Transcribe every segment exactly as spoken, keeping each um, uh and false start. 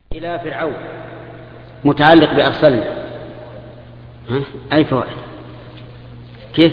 إلى فرعون متعلق بأرسلنا. ها؟ أي فوائد؟ كيف؟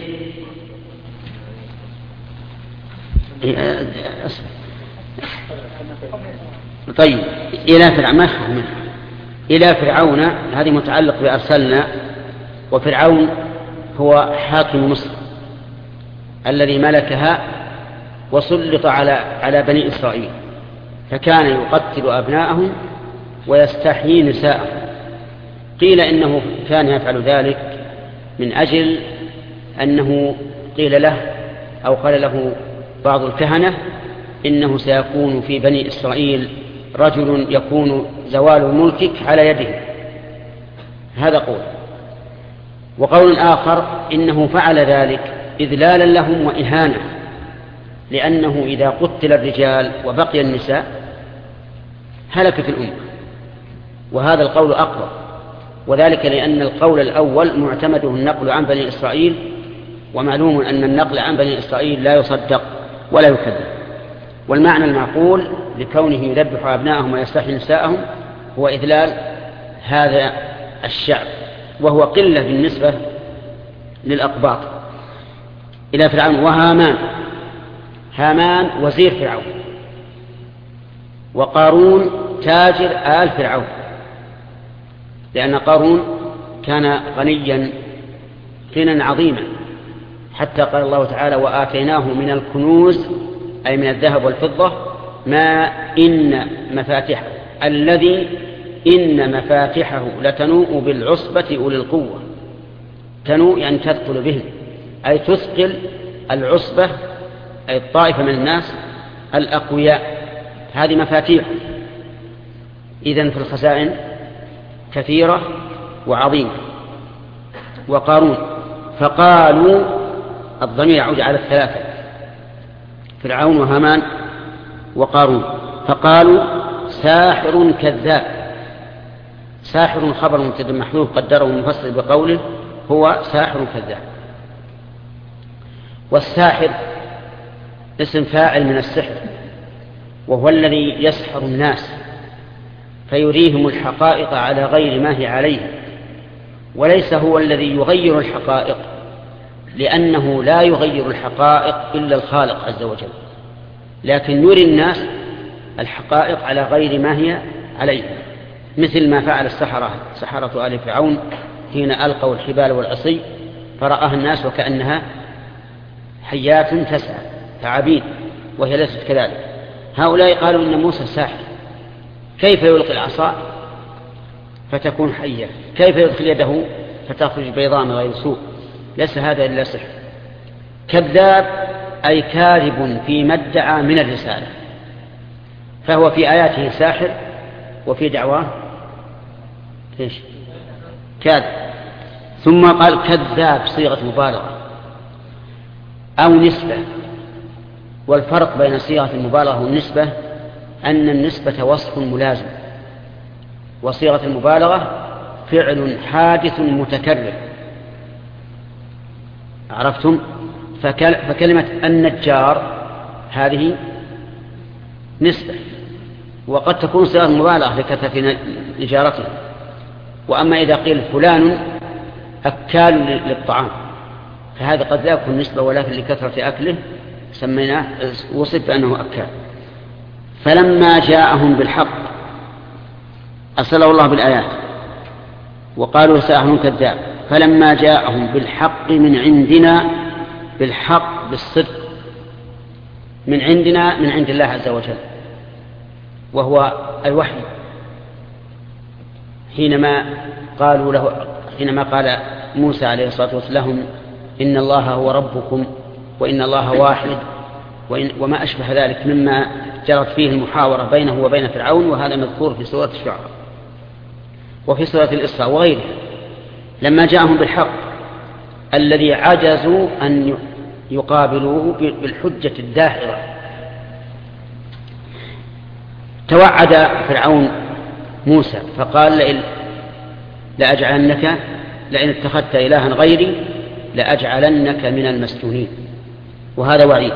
طيب إلى فرعون إلى فرعون هذه متعلق بأرسلنا، وفرعون هو حاكم مصر الذي ملكها وسلط على على بني إسرائيل، فكان يقتل أبناءهم ويستحيي نساءهم. قيل إنه كان يفعل ذلك من أجل أنه قيل له أو قال له بعض الكهنة إنه سيكون في بني إسرائيل رجل يكون زوال ملكك على يده. هذا قول. وقول آخر إنه فعل ذلك إذلالا لهم وإهانة، لأنه إذا قتل الرجال وبقي النساء هلكت الأمة، وهذا القول أقوى، وذلك لأن القول الأول معتمده النقل عن بني إسرائيل، ومعلوم أن النقل عن بني إسرائيل لا يصدق ولا يكذب. والمعنى المعقول لكونه يذبح أبناءهم ويستحيي نساءهم هو إذلال هذا الشعب، وهو قلة بالنسبة للأقباط. إلى فرعون وهامان، هامان وزير فرعون، وقارون تاجر آل فرعون، لأن قارون كان غنيا غنى عظيما، حتى قال الله تعالى وآتيناه من الكنوز أي من الذهب والفضة ما إن مفاتحه الذي إن مفاتحه لتنوء بالعصبة أولي القوة. تنوء يعني تثقل بهم، أي تثقل العصبة أي الطائفة من الناس الأقوياء. هذه مفاتيح إذن في الخزائن كثيرة وعظيمة. وقارون فقالوا، الضمير يعود على الثلاثة، فرعون وهامان وقارون، فقالوا ساحر كذاب. ساحر خبر مبتدأ محذوف قدره المفسر بقوله هو ساحر كذاب. والساحر اسم فاعل من السحر، وهو الذي يسحر الناس فيريهم الحقائق على غير ما هي عليه، وليس هو الذي يغير الحقائق، لأنه لا يغير الحقائق إلا الخالق عز وجل، لكن يري الناس الحقائق على غير ما هي عليه، مثل ما فعل السحرة سحرة آل فرعون حين ألقوا الحبال والعصي فرآها الناس وكأنها حيات تسعى ثعابين، وهي ليست كذلك. هؤلاء قالوا إن موسى ساحر، كيف يلقي العصا فتكون حية؟ كيف يدخل يده فتخرج بيضاء من غير سوء؟ ليس هذا إلا سحر. كذاب أي كاذب فيما ادعى من الرسالة، فهو في آياته ساحر وفي دعواه إيش؟ كاذب. ثم قال كذاب صيغة مبالغة أو نسبة، والفرق بين صيغة المبالغة والنسبة أن النسبة وصف ملازم، وصيغة المبالغة فعل حادث متكرر. عرفتم؟ فكلمة النجار هذه نسبة، وقد تكون صيغة مبالغة لكثرة نجارته. وأما إذا قيل فلان أكال للطعام فهذا قد لا يكون نسبة، ولكن لكثرة أكله سميناه وصف بأنه أكال. فلما جاءهم بالحق أرسله الله بالآيات وقالوا ساحر كذاب، فلما جاءهم بالحق من عندنا، بالحق بالصدق من عندنا من عند الله عز وجل، وهو الوحي. حينما قالوا له حينما قال موسى عليه الصلاة والسلام إن الله هو ربكم وإن الله واحد وإن وما أشبه ذلك مما جرت فيه المحاورة بينه وبين فرعون، وهذا مذكور في سورة الشعراء وفي سورة الإسراء وغيرها. لما جاءهم بالحق الذي عجزوا أن يقابلوه بالحجة الداحضة، توعد فرعون موسى فقال لئن لأجعلنك لئن اتخذت إلها غيري لأجعلنك من المسجونين، وهذا وعيد.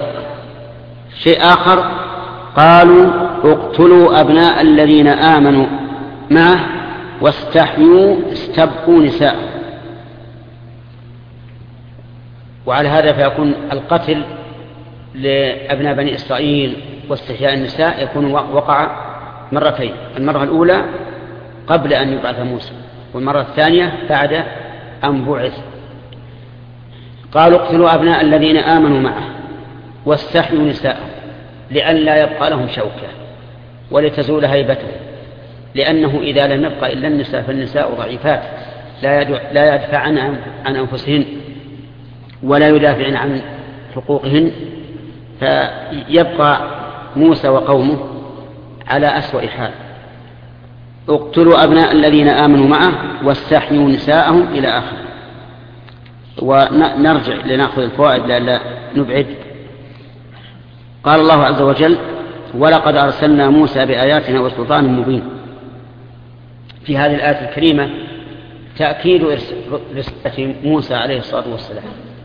شيء آخر قالوا اقتلوا أبناء الذين آمنوا معه واستحيوا استبقوا نساء. وعلى هذا فيكون القتل لأبناء بني إسرائيل واستحياء النساء يكون وقع مرتين، المرة الأولى قبل أن يبعث موسى، والمرة الثانية بعد أن بعث. قالوا اقتلوا أبناء الذين آمنوا معه واستحيوا نساءهم لئلا يبقى لهم شوكة ولتزول هيبته، لأنه إذا لم يبقى إلا النساء فالنساء ضعيفات لا يدفعن عن أنفسهن ولا يدافعن عن حقوقهن، فيبقى موسى وقومه على أسوأ حال. اقتلوا أبناء الذين آمنوا معه واستحيوا نساءهم إلى آخر. ونرجع لنأخذ الفوائد لألا نبعد. قال الله عز وجل: ولقد أرسلنا موسى بآياتنا وسلطان مبين. في هذه الآية الكريمة تأكيد رسالة موسى عليه الصلاة والسلام.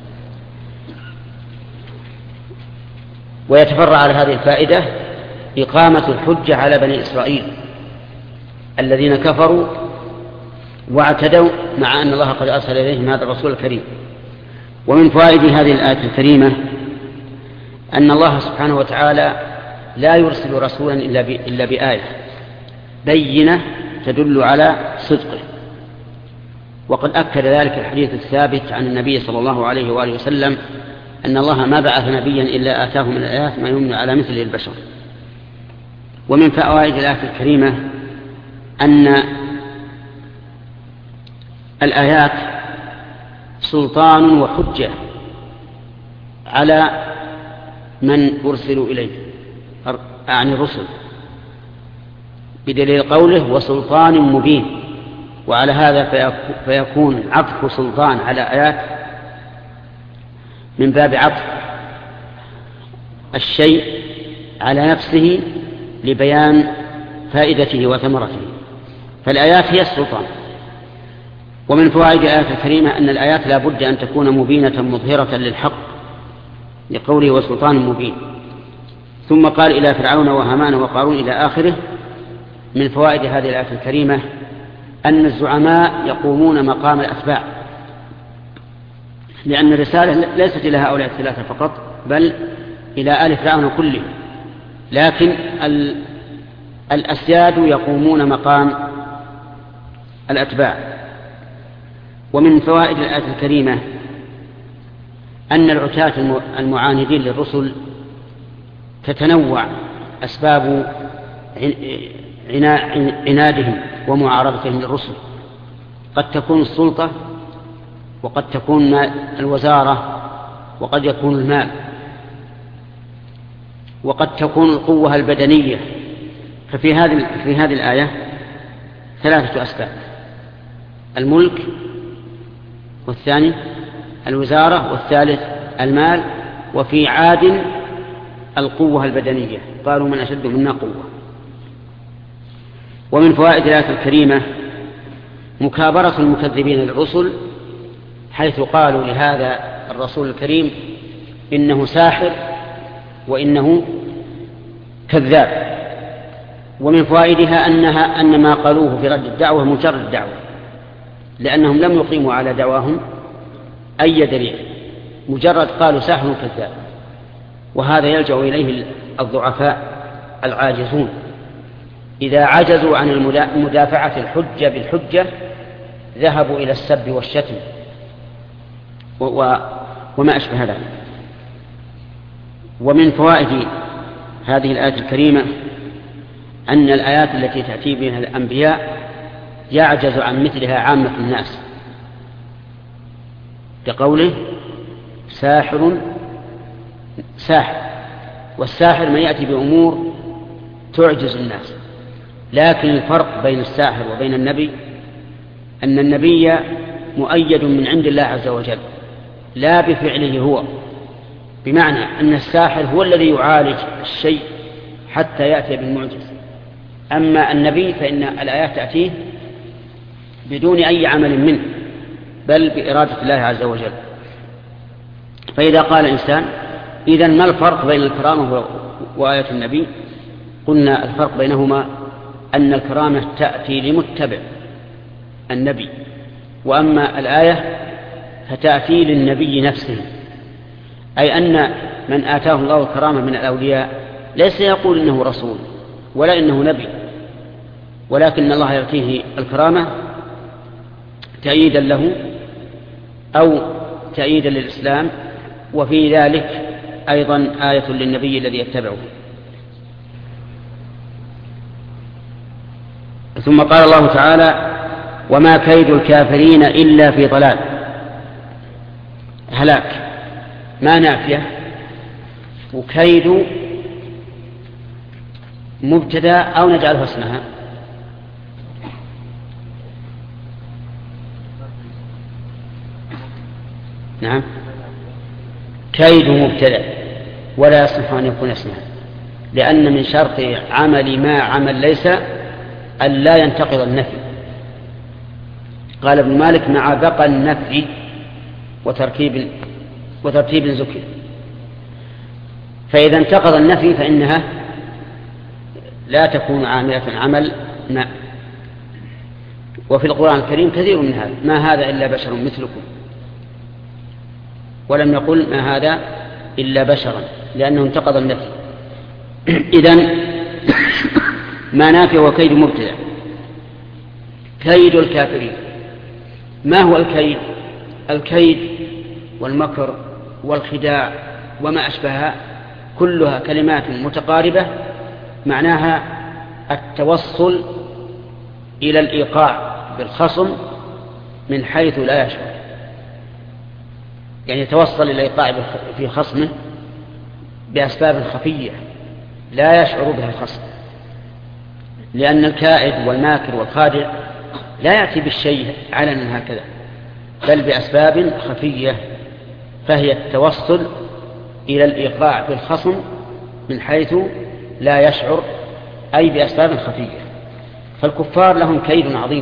ويتفرع على هذه الفائدة إقامة الحجة على بني إسرائيل الذين كفروا واعتدوا مع أن الله قد أرسل إليهم هذا الرسول الكريم. ومن فوائد هذه الآية الكريمة أن الله سبحانه وتعالى لا يرسل رسولا إلا بآية بينة تدل على صدقه. وقد أكد ذلك الحديث الثابت عن النبي صلى الله عليه وآله وسلم أن الله ما بعث نبيا إلا آتاه من الآيات ما يمنع على مثل البشر. ومن فوائد الآية الكريمة أن الآيات سلطان وحجة على من أرسلوا إليه عن الرسل، بدليل قوله وسلطان مبين. وعلى هذا فيكون عطف سلطان على آيات من باب عطف الشيء على نفسه لبيان فائدته وثمرته، فالآيات هي السلطان. ومن فوائد الآية الكريمة أن الآيات لا بد أن تكون مبينة مظهرة للحق لقوله وسلطان مبين. ثم قال إلى فرعون وهامان وقارون إلى آخره. من فوائد هذه الآية الكريمة أن الزعماء يقومون مقام الأتباع، لأن الرسالة ليست إلى هؤلاء الثلاثة فقط بل إلى آل فرعون كله، لكن الأسياد يقومون مقام الأتباع. ومن فوائد الآية الكريمة أن العتاة المعاندين للرسل تتنوع أسباب عنادهم ومعارضتهم للرسل، قد تكون السلطة وقد تكون الوزارة وقد يكون المال وقد تكون القوة البدنية. ففي هذه في هذه الآية ثلاثة أسباب: الملك، والثاني الوزارة، والثالث المال. وفي عاد القوة البدنية، قالوا من أشد منا قوة. ومن فوائد الآية الكريمة مكابرة المكذبين للرسل، حيث قالوا لهذا الرسول الكريم إنه ساحر وإنه كذاب. ومن فوائدها أنها أن ما قالوه في رد الدعوة مجرد الدعوة، لأنهم لم يقيموا على دعواهم أي دليل، مجرد قالوا ساحر كذاب. وهذا يلجأ إليه الضعفاء العاجزون إذا عجزوا عن مدافعة الحجة بالحجة ذهبوا إلى السب والشتم وما أشبه ذلك. ومن فوائد هذه الآية الكريمة أن الآيات التي تأتي بها الأنبياء يعجز عن مثلها عامة الناس، كقوله ساحر ساحر، والساحر من يأتي بأمور تعجز الناس. لكن الفرق بين الساحر وبين النبي أن النبي مؤيد من عند الله عز وجل لا بفعله هو، بمعنى أن الساحر هو الذي يعالج الشيء حتى يأتي بالمعجز. أما النبي فإن الآيات تأتيه بدون أي عمل منه بل بإرادة الله عز وجل. فإذا قال الإنسان إذن ما الفرق بين الكرامة وآية النبي؟ قلنا الفرق بينهما أن الكرامة تأتي لمتبع النبي، وأما الآية فتأتي للنبي نفسه، أي أن من آتاه الله الكرامة من الأولياء ليس يقول إنه رسول ولا إنه نبي، ولكن الله يعطيه الكرامة تأييدا له أو تأييدا للإسلام، وفي ذلك أيضا آية للنبي الذي يتبعه. ثم قال الله تعالى: وما كيد الكافرين إلا في ضلال. هلاك ما نافية، وكيد مبتدا أو نجعلها اسمها. نعم، كيد مبتدا ولا يصلح أن يكون اسمها، لأن من شرط عمل ما عمل ليس أن لا ينتقض النفي. قال ابن مالك: مع بقى النفي وتركيب وترتيب ذكر. فإذا انتقض النفي فإنها لا تكون عاملة عمل ما. وفي القرآن الكريم كثير من هذا: ما هذا إلا بشر مثلكم، ولم يقل ما هذا إلا بشرا، لأنه انتقض النفي. إذن ما نافي وكيد مبتدع. كيد الكافرين، ما هو الكيد؟ الكيد والمكر والخداع وما أشبهها كلها كلمات متقاربة، معناها التوصل إلى الإيقاع بالخصم من حيث لا يشعر، يعني يتوصل إلى الإيقاع في خصمه بأسباب خفية لا يشعر بها الخصم، لأن الكائد والماكر والخادع لا يأتي بالشيء علنا هكذا، بل بأسباب خفية، فهي التوصل إلى الإيقاع بالخصم من حيث لا يشعر، أي بأسباب خفية. فالكفار لهم كيد عظيم،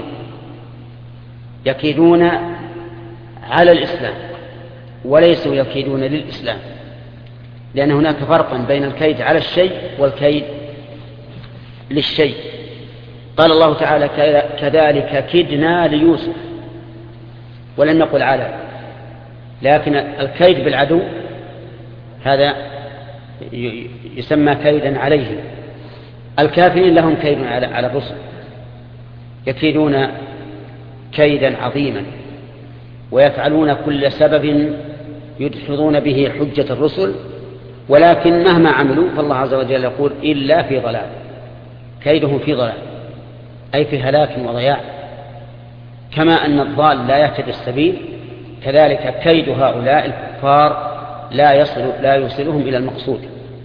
يكيدون على الإسلام وليسوا يكيدون للإسلام، لأن هناك فرقا بين الكيد على الشيء والكيد للشيء. قال الله تعالى: كذلك كدنا ليوسف، ولم نقل على، لكن الكيد بالعدو هذا يسمى كيدا عليه. الكافرين لهم كيد على الرسل، يكيدون كيدا عظيما ويفعلون كل سبب يدحضون به حجة الرسل، ولكن مهما عملوا فالله عز وجل يقول: إلا في ضلال. كيدهم في ضلال، أي في هلاك وضياع. كما أن الضال لا يهتدي السبيل، كذلك كيد هؤلاء الكفار لا يصل لا يوصلهم إلى المقصود.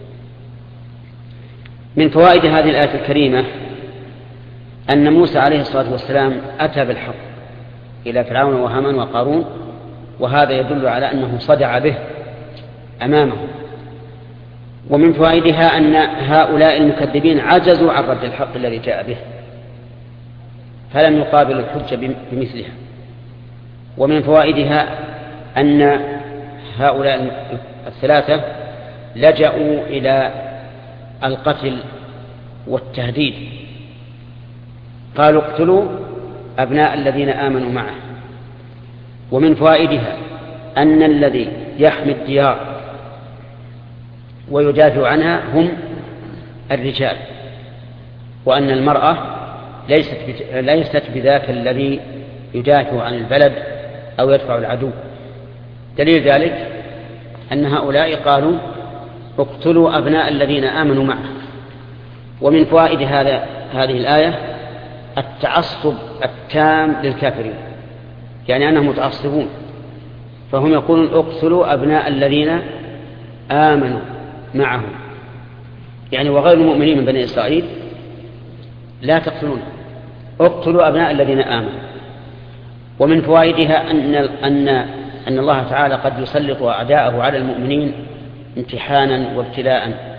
من فوائد هذه الآية الكريمة أن موسى عليه الصلاة والسلام أتى بالحق إلى فرعون وهامان وقارون، وهذا يدل على أنه صدع به أمامه. ومن فوائدها أن هؤلاء المكذبين عجزوا عن رد الحق الذي جاء به، فلم يقابلوا الحجة بمثلها. ومن فوائدها أن هؤلاء الثلاثة لجأوا إلى القتل والتهديد، قالوا: اقتلوا أبناء الذين آمنوا معه. ومن فوائدها أن الذي يحمي الديار ويدافع عنها هم الرجال، وأن المرأة ليست ليست بذاك الذي يدافع عن البلد أو يدفع العدو. دليل ذلك أن هؤلاء قالوا: اقتلوا أبناء الذين آمنوا معه. ومن فوائد هذا هذه الآية التعصب التام للكافرين، يعني أنهم متعصبون، فهم يقولون: اقتلوا أبناء الذين آمنوا معه، يعني وغير المؤمنين من بني إسرائيل لا تقتلون، اقتلوا أبناء الذين آمنوا. ومن فوائدها أن أن أن الله تعالى قد يسلط أعداءه على المؤمنين امتحانا وابتلاء،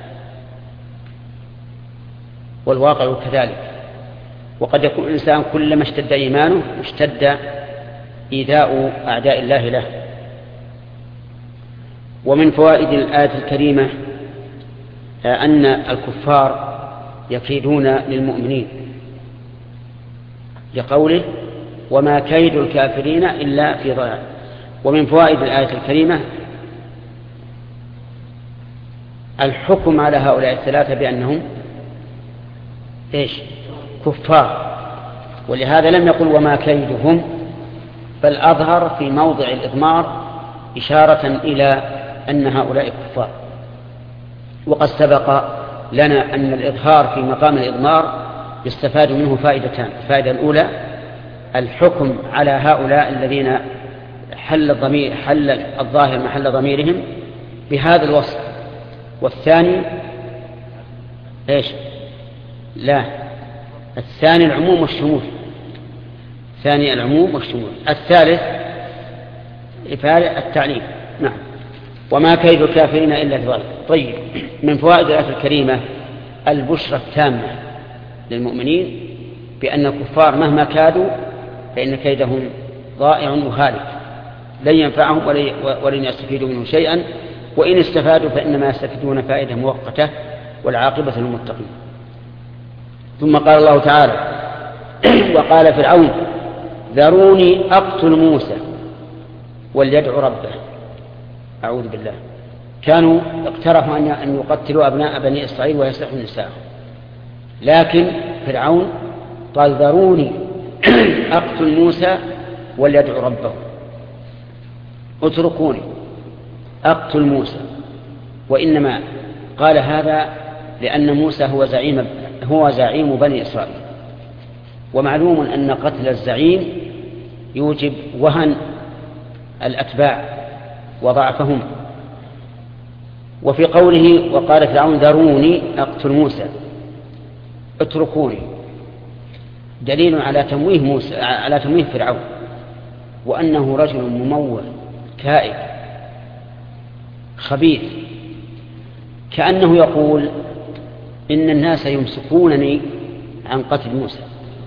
والواقع كذلك. وقد يكون الإنسان كلما اشتد إيمانه اشتد إيذاء أعداء الله له. ومن فوائد الآية الكريمة أن الكفار يكيدون للمؤمنين لقوله وما كيد الكافرين إلا في ضلال. ومن فوائد الآية الكريمة الحكم على هؤلاء الثلاثة بأنهم إيش؟ كفار، ولهذا لم يقل وما كيدهم، بل أظهر في موضع الإضمار إشارة إلى أن هؤلاء كفار. وقد سبق لنا أن الإظهار في مقام الإضمار يستفاد منه فائدتان. الفائدة الأولى الحكم على هؤلاء الذين حل الضمير حل الظاهر محل ضميرهم بهذا الوصف. والثاني إيش؟ لا، الثاني العموم والشمول. ثاني العموم والشمول. الثالث إفادة التعليم. نعم. وما كيد الكافرين إلا في ضلال. طيب، من فوائد الآية الكريمة البشرى التامة للمؤمنين بأن الكفار مهما كادوا فإن كيدهم ضائع وهالك، لن ينفعهم ولن يستفيدوا منه شيئا، وإن استفادوا فإنما يستفيدون فائدة مؤقتة والعاقبة للمتقين. ثم قال الله تعالى وقال فرعون ذروني أقتل موسى وليدع ربه. أعوذ بالله. كانوا اقترحوا أن يقتلوا أبناء بني إسرائيل ويسرحوا نساءهم، لكن فرعون قال ذروني أقتل موسى وليدع ربه، اتركوني أقتل موسى. وإنما قال هذا لأن موسى هو زعيم هو زعيم بني إسرائيل، ومعلوم أن قتل الزعيم يوجب وهن الأتباع وضعفهم. وفي قوله وقال فرعون ذروني أقتل موسى اتركوني دليل على تمويه موسى على تمويه فرعون، وأنه رجل ممول كائد خبيث، كأنه يقول إن الناس يمسكونني عن قتل موسى،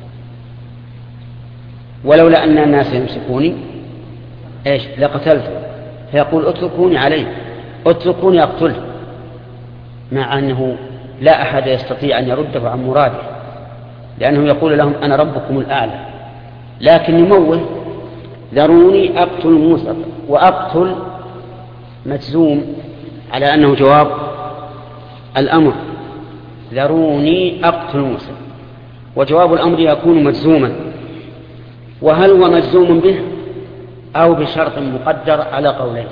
ولولا أن الناس يمسكوني إيش لقتلته، فيقول اتركوني عليه، اتركوني أقتله، مع أنه لا أحد يستطيع أن يرده عن مراده، لأنه يقول لهم أنا ربكم الأعلى، لكن يموه ذروني أقتل موسى. وأقتل مجزوم على أنه جواب الأمر، ذروني أقتل موسى، وجواب الأمر يكون مجزوما. وهل هو مجزوم به أو بشرط مقدر على قولين؟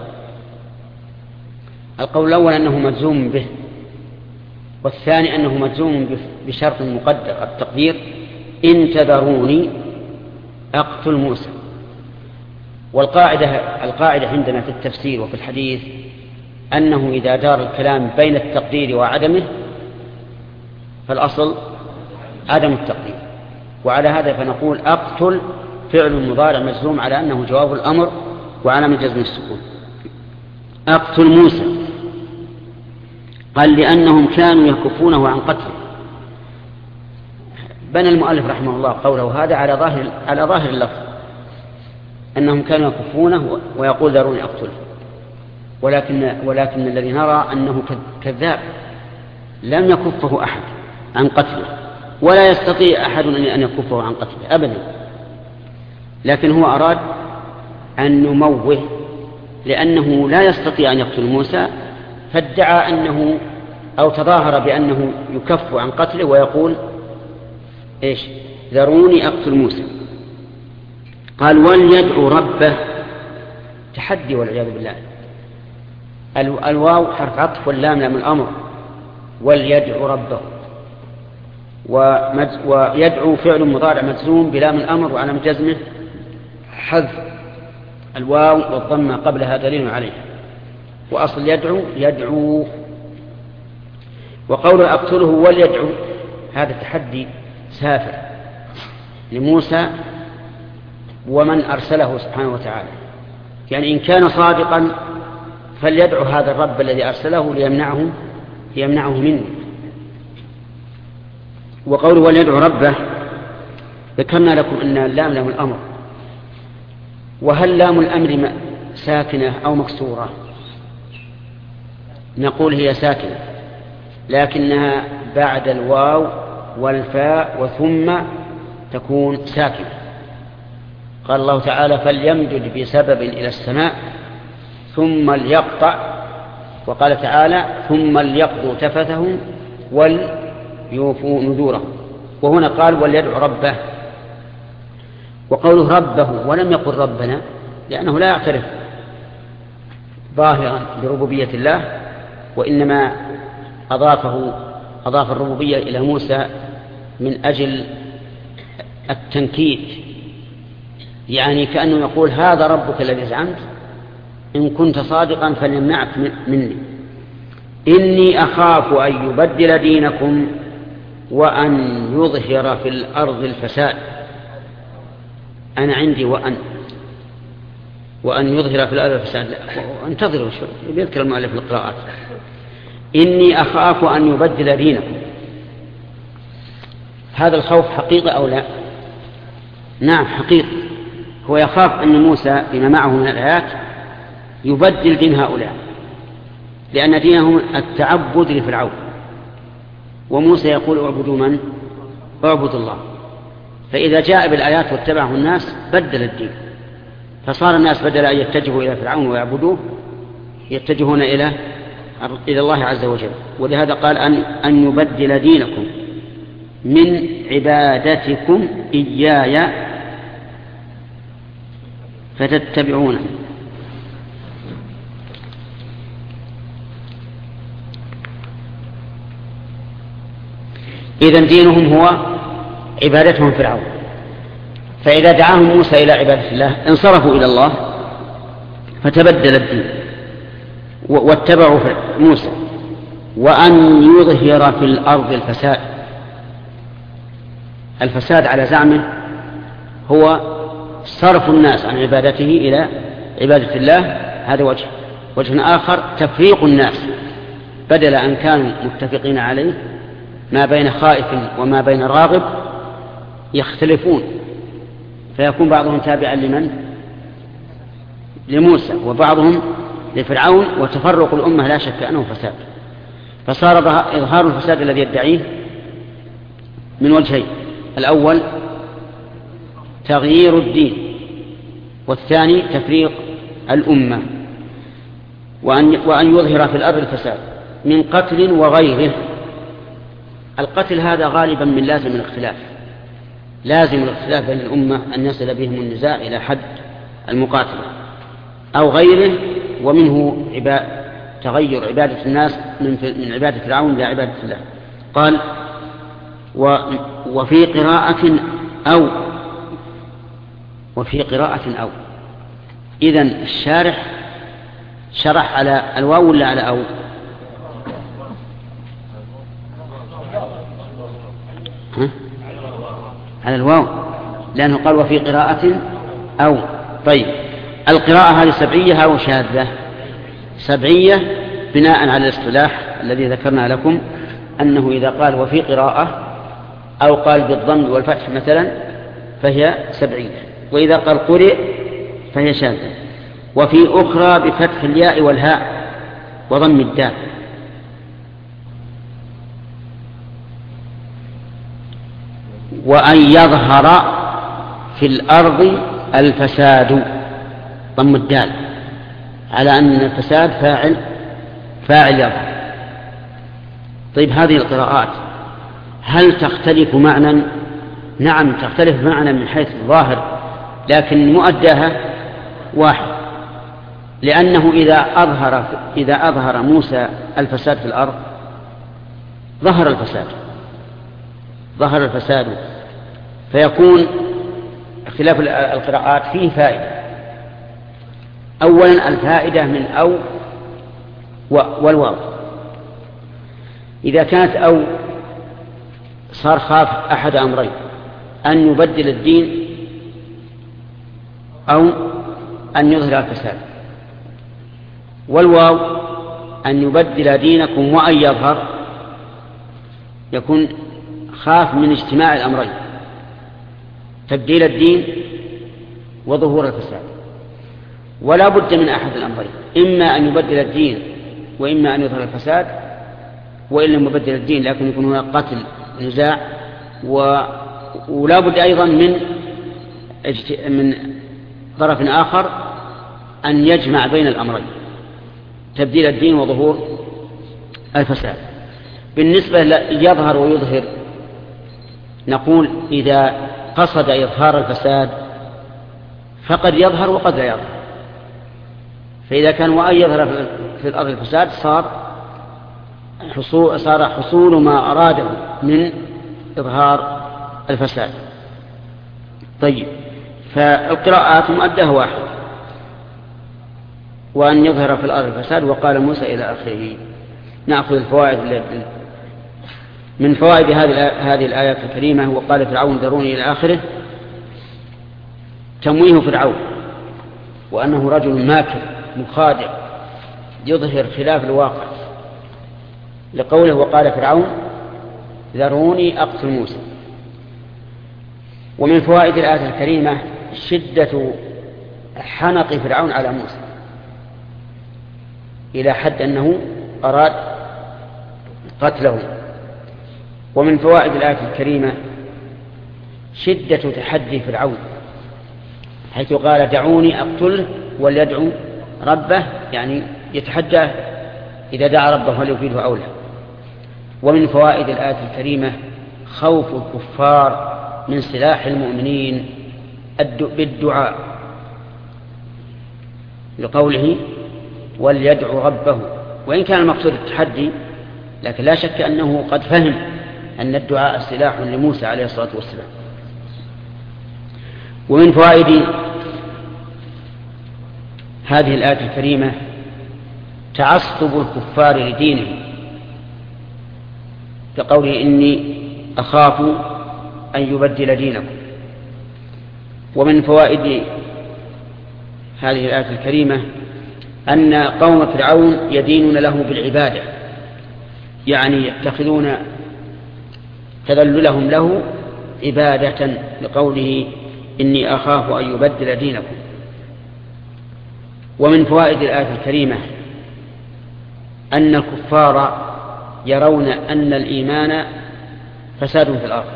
القول الأول أنه مجزوم به، والثاني أنه مجزوم بشرط مقدر. التقدير إن تذروني أقتل موسى. والقاعدة القاعدة عندنا في التفسير وفي الحديث أنه إذا دار الكلام بين التقدير وعدمه فالأصل عدم التقدير، وعلى هذا فنقول أقتل فعل مضارع مجزوم على أنه جواب الأمر وعلامة جزم السكون. أقتل موسى قال لأنهم كانوا يكفونه عن قتله. بنى المؤلف رحمه الله قوله هذا على ظاهر على ظاهر اللفظ أنهم كانوا يكفونه ويقول ذروني أقتله، ولكن ولكن الذي نرى أنه كذاب، لم يكفه أحد عن قتله، ولا يستطيع أحد أن يكفه عن قتله أبدا، لكن هو أراد أن نموه لأنه لا يستطيع أن يقتل موسى، فادعى أنه أو تظاهر بأنه يكف عن قتله ويقول إيش ذروني أقتل موسى. قال وليدعو ربه، تحدي والعياذ بالله. الواو حرف عطف واللام لام الأمر، وليدعو ربه، ويدعو فعل مضارع مجزوم بلام الأمر وعلى جزمه حذف الواو والضمة قبلها دليل عليه، وأصل يدعو يدعو. وقول أقتله وليدعو هذا تحدي سافر لموسى ومن أرسله سبحانه وتعالى، يعني إن كان صادقا فليدعو هذا الرب الذي أرسله ليمنعه ليمنعه منه. وقوله وليدعو ربه ذكرنا لكم أن اللام لام الأمر، وهل لام الأمر ساكنة أو مكسورة؟ نقول هي ساكنة، لكنها بعد الواو والفاء وثم تكون ساكنة. قال الله تعالى فليمدد بسبب إلى السماء ثم ليقطع، وقال تعالى ثم ليقضوا تفثهم وليوفوا نذوره، وهنا قال وليدعو ربه، وقوله ربه ولم يقل ربنا لأنه لا يعترف ظاهرا بربوبية الله، وإنما أضافه أضاف الربوبية إلى موسى من أجل التنكيد، يعني كأنه يقول هذا ربك الذي زعمت، إن كنت صادقا فليمنعك مني، إني أخاف أن يبدل دينكم وأن يظهر في الأرض الفساد. أنا عندي وأن وأن يظهر في الأرض الفساد، انتظروا شوي يذكر المؤلف القراءات. إني أخاف أن يبدل دينكم، هذا الخوف حقيقة أو لا؟ نعم حقيقة، هو يخاف أن موسى بما معه من الآيات يبدل دين هؤلاء، لأن دينهم التعبد لفرعون، وموسى يقول اعبدوا من؟ اعبدوا الله. فإذا جاء بالآيات واتبعه الناس بدل الدين، فصار الناس بدل أن يتجهوا إلى فرعون ويعبدوه يتجهون إلى إلى الله عز وجل. ولهذا قال أن, أن يبدل دينكم من عبادتكم إياي فتتبعونه. إذن دينهم هو عبادتهم فرعون، فإذا دعاهم موسى إلى عبادة الله انصرفوا إلى الله فتبدل الدين واتبعوا موسى. وأن يظهر في الأرض الفساد، الفساد على زعمه هو صرف الناس عن عبادته إلى عبادة الله، هذا وجه. وجه آخر تفريق الناس، بدل أن كانوا متفقين عليه ما بين خائف وما بين راغب يختلفون، فيكون بعضهم تابعا لمن؟ لموسى، وبعضهم لفرعون، وتفرق الأمة لا شك أنه فساد. فصار إظهار الفساد الذي يدعيه من وجهين: الأول تغيير الدين، والثاني تفريق الأمة. وأن, وأن يظهر في الأرض الفساد من قتل وغيره. القتل هذا غالبا من لازم الاختلاف، لازم الاختلاف بين الأمة أن يصل بهم النزاع إلى حد المقاتلة، أو غيره، ومنه عباد تغير عبادة الناس من عبادة فرعون إلى عبادة الله. قال وفي قراءة أو وفي قراءة أو إذن الشارح شرح على الواو ولا على أو؟ ها؟ على الواو، لأنه قال وفي قراءة أو. طيب القراءة هذه سبعية أو شاذة؟ سبعية، بناء على الاصطلاح الذي ذكرنا لكم أنه إذا قال وفي قراءة أو قال بالضم والفتح مثلا فهي سبعية، وإذا قال قرئ فهي شاذة. وفي أخرى بفتح الياء والهاء وضم الدال. وأن يظهر في الأرض الفساد، ضم الدال على أن الفساد فاعل فاعل يظهر. طيب هذه القراءات هل تختلف معنى؟ نعم تختلف معنى من حيث الظاهر، لكن مؤداها واحد، لأنه إذا أظهر إذا أظهر موسى الفساد في الأرض ظهر الفساد ظهر الفساد فيكون اختلاف القراءات فيه فائدة. أولا الفائدة من أو والواو، إذا كانت أو صار خاف أحد أمرين: أن يبدل الدين أو أن يظهر الفساد. والواو أن يبدل دينكم وأن يظهر، يكون خاف من اجتماع الأمرين: تبديل الدين وظهور الفساد. ولا بد من أحد الأمرين، إما أن يبدل الدين وإما أن يظهر الفساد، وإن لم يبدل الدين لكن يكون هناك قتل نزاع ولا بد أيضا من من طرف آخر أن يجمع بين الأمرين، تبديل الدين وظهور الفساد. بالنسبة يظهر ويظهر، نقول إذا قصد إظهار الفساد فقد يظهر وقد لا يظهر، فإذا كان وأن يظهر في الأرض الفساد صار حصول, صار حصول ما أراده من إظهار الفساد. طيب، فالقراءات مؤدها واحد، وأن يظهر في الأرض الفساد وقال موسى إلى آخره. نأخذ الفوائد من فوائد هذه الآيات الكريمة. وقال فرعون ذروني إلى آخره، تمويه فرعون وأنه رجل ماكر مخادع يظهر خلاف الواقع، لقوله وقال فرعون ذروني أقتل موسى. ومن فوائد الآية الكريمة شدة حنق فرعون على موسى إلى حد أنه أراد قتله. ومن فوائد الآية الكريمة شدة تحدي فرعون، حيث قال دعوني أقتله وليدعو ربه، يعني يتحداه إذا دعا ربه وليفيده أولى. ومن فوائد الآية الكريمة خوف الكفار من سلاح المؤمنين بالدعاء، لقوله وليدعو ربه، وإن كان المقصود التحدي، لكن لا شك أنه قد فهم أن الدعاء سلاح لموسى عليه الصلاة والسلام. ومن فوائد هذه الآية الكريمة تعصب الكفار لدينهم، كقوله إني أخاف أن يبدل دينكم. ومن فوائد هذه الآية الكريمة أن قوم فرعون يدينون له بالعبادة، يعني يتخذون تذللهم له عبادة، لقوله إني أخاف أن يبدل دينكم. ومن فوائد الآية الكريمة أن الكفار يرون أن الإيمان فساد في الأرض،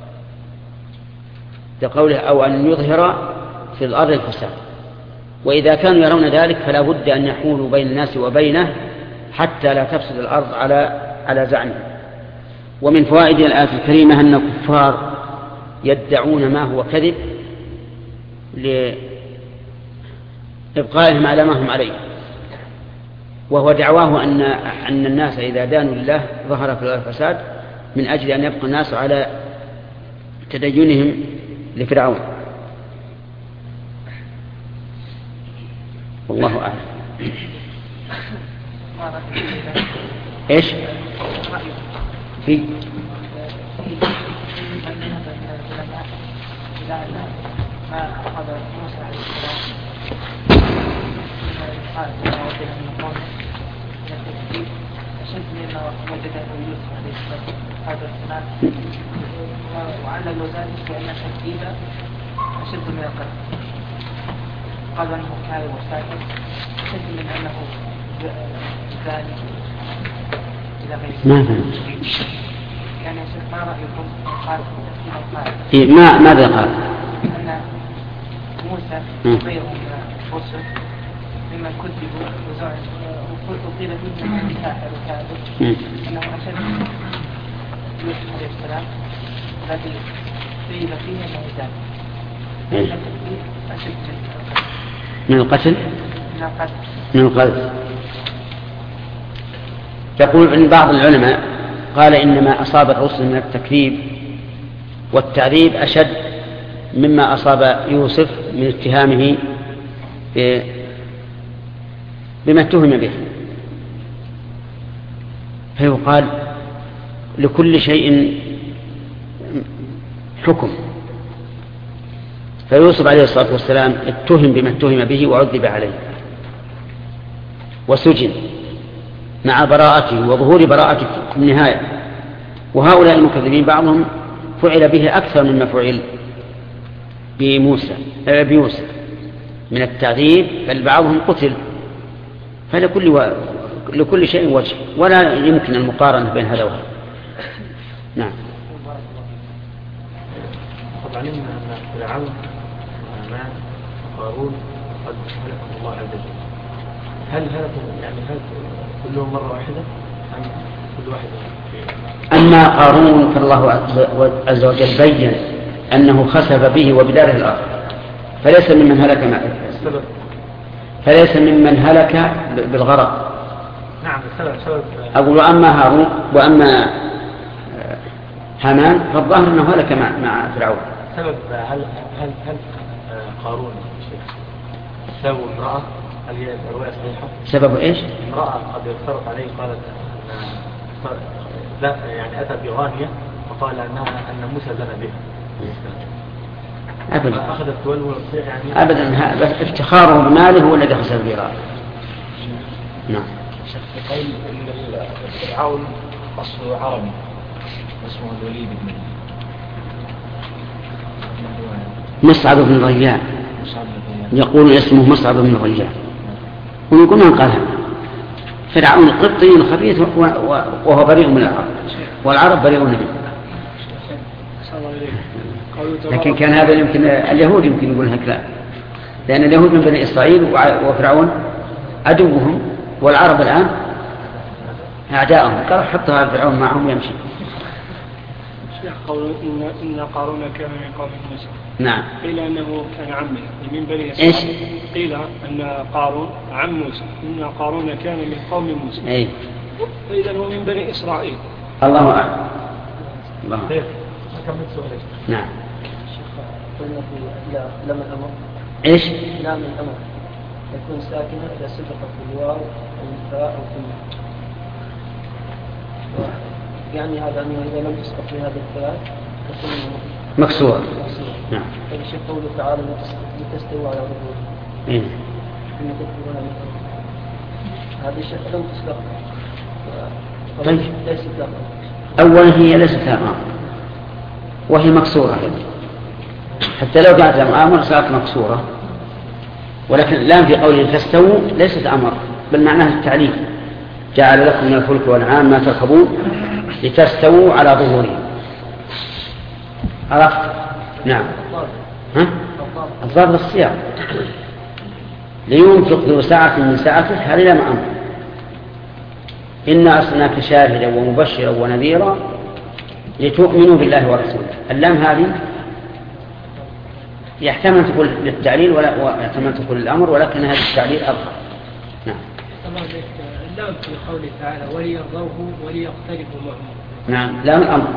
لقوله أو أن يظهر في الأرض الفساد، وإذا كانوا يرون ذلك فلا بد أن يحولوا بين الناس وبينه حتى لا تفسد الأرض على على زعمه. ومن فوائد الآية الكريمة أن الكفار يدعون ما هو كذب لإبقائهم على ما هم عليه، وهو دعواه أن أن الناس إذا دانوا لله ظهر في الفساد، من أجل أن يبقى الناس على تدينهم لفرعون. والله أعلم. إيش في ما أخذ موسى عليه السلام أشد مما وجده يوسف عليه السلام، وعلل ذلك بأن التكذيب أشد من القتل، قال أنه كاذب وساكت أشد من أنه زاني إلى غيره. ما فهمت يعني يا شيخ ما رأيكم قال في ما ماذا قال؟ أن موسى وغيره من الرسل ممن كذبوا وقيل فيه أنه ساحر وكاذب، أنه أشد يوسف عليه السلام الذي قيل فيه أنه زاني، لأن التكذيب أشد من القتل من القتل من القتل. يقول عن بعض العلماء قال إنما أصاب الرسل من التكذيب والتعذيب أشد مما أصاب يوسف من اتهامه بما اتهم به، فيقال لكل شيء حكم. فيوسف عليه الصلاة والسلام اتهم بما اتهم به وعذب عليه وسجن مع براءته وظهور براءته في النهاية. وهؤلاء المكذبين بعضهم فعل به أكثر مما فعل بموسى بيوسف من التعذيب، بل بعضهم قتل. فلكل و... لكل شيء وجه، ولا يمكن المقارنة بين هذا وهذا. نعم. فرعون وهامان وقارون قد هلكهم الله عز وجل، هل هلكوا يعني هل كلهم مرة واحدة أم كل واحد؟ أما قارون فالله عز وجل بين أنه خسف به وبداره الأرض، فليس ممن هلك معه، فليس ممن هلك بالغرق. نعم السبب سبب. أقول وأما هارون وأما هامان فالظاهر أنه هلك مع مع فرعون. سبب هل هل هل قارون سبب امرأة، هل هي الرواية صحيحة؟ سبب إيش؟ امرأة قد يفترق عليه قالت أن لا يعني أتى بغانية وقال أنها أن موسى زنى بها. أبدا. أخذت تولو يعني. أبدا بس افتخاره بماله هو الذي خسر بغانية. نعم. قيل إن فرعون أصله عربي اسمه الوليد بن مصعب بن غيان، يقول اسمه مصعب بن غيان، ويقول من قالها فرعون قبطي خبيث وهو بريء من العرب والعرب بريئون منه. لكن كان هذا يمكن اليهود يمكن يقول هكذا، لأن اليهود من بني إسرائيل وفرعون عدوهم والعرب الآن أعداءهم، قالوا حطوا هذا فرعون معهم يمشي. قولوا إن إن قارون كان من قوم موسى. نعم. قيل أنه كان عمه من بني إسرائيل. إيش؟ قيل أن قارون عم موسى، إن قارون كان من قوم موسى. أي. فإذا هو من بني إسرائيل. الله أعلم. الله أعلم. أكمل سؤالك. نعم. قلنا في لام الأمر. إيش؟ لام الأمر يكون ساكنة إذا سبقت بالواو أو الفاء أو في يعني هذا أنه إذا لم تسبق في هذا الفاء تكون مكسورة. نعم. فالشيخ قوله تعالى لتستوى على ظهور. إيه. هذا الشيء لم تسبق. طيب. ليست لام. أولا هي ليست لام أمر وهي مكسورة، حتى لو كانت لام أمر صارت مكسورة، ولكن لام في قوله تستووا ليست أمر بل معناها التعليل. جعل لكم من الفلك والأنعام ما تركبون لتستووا على ظهورهم. عرفت؟ نعم. ها؟ الضابط الصيام لينفق ذو سعة من سعته، هذه لام أمر. إنا أرسلناك شاهدا ومبشرا ونذيرا لتؤمنوا بالله ورسوله. اللام هذه يحتمل تقول للتعليل ويحتمل تقول للأمر، ولكن هذا التعليل أظهر. نعم. اللام في قوله تعالى وليرضوه وليقترفوا معه. نعم. لام الأمر.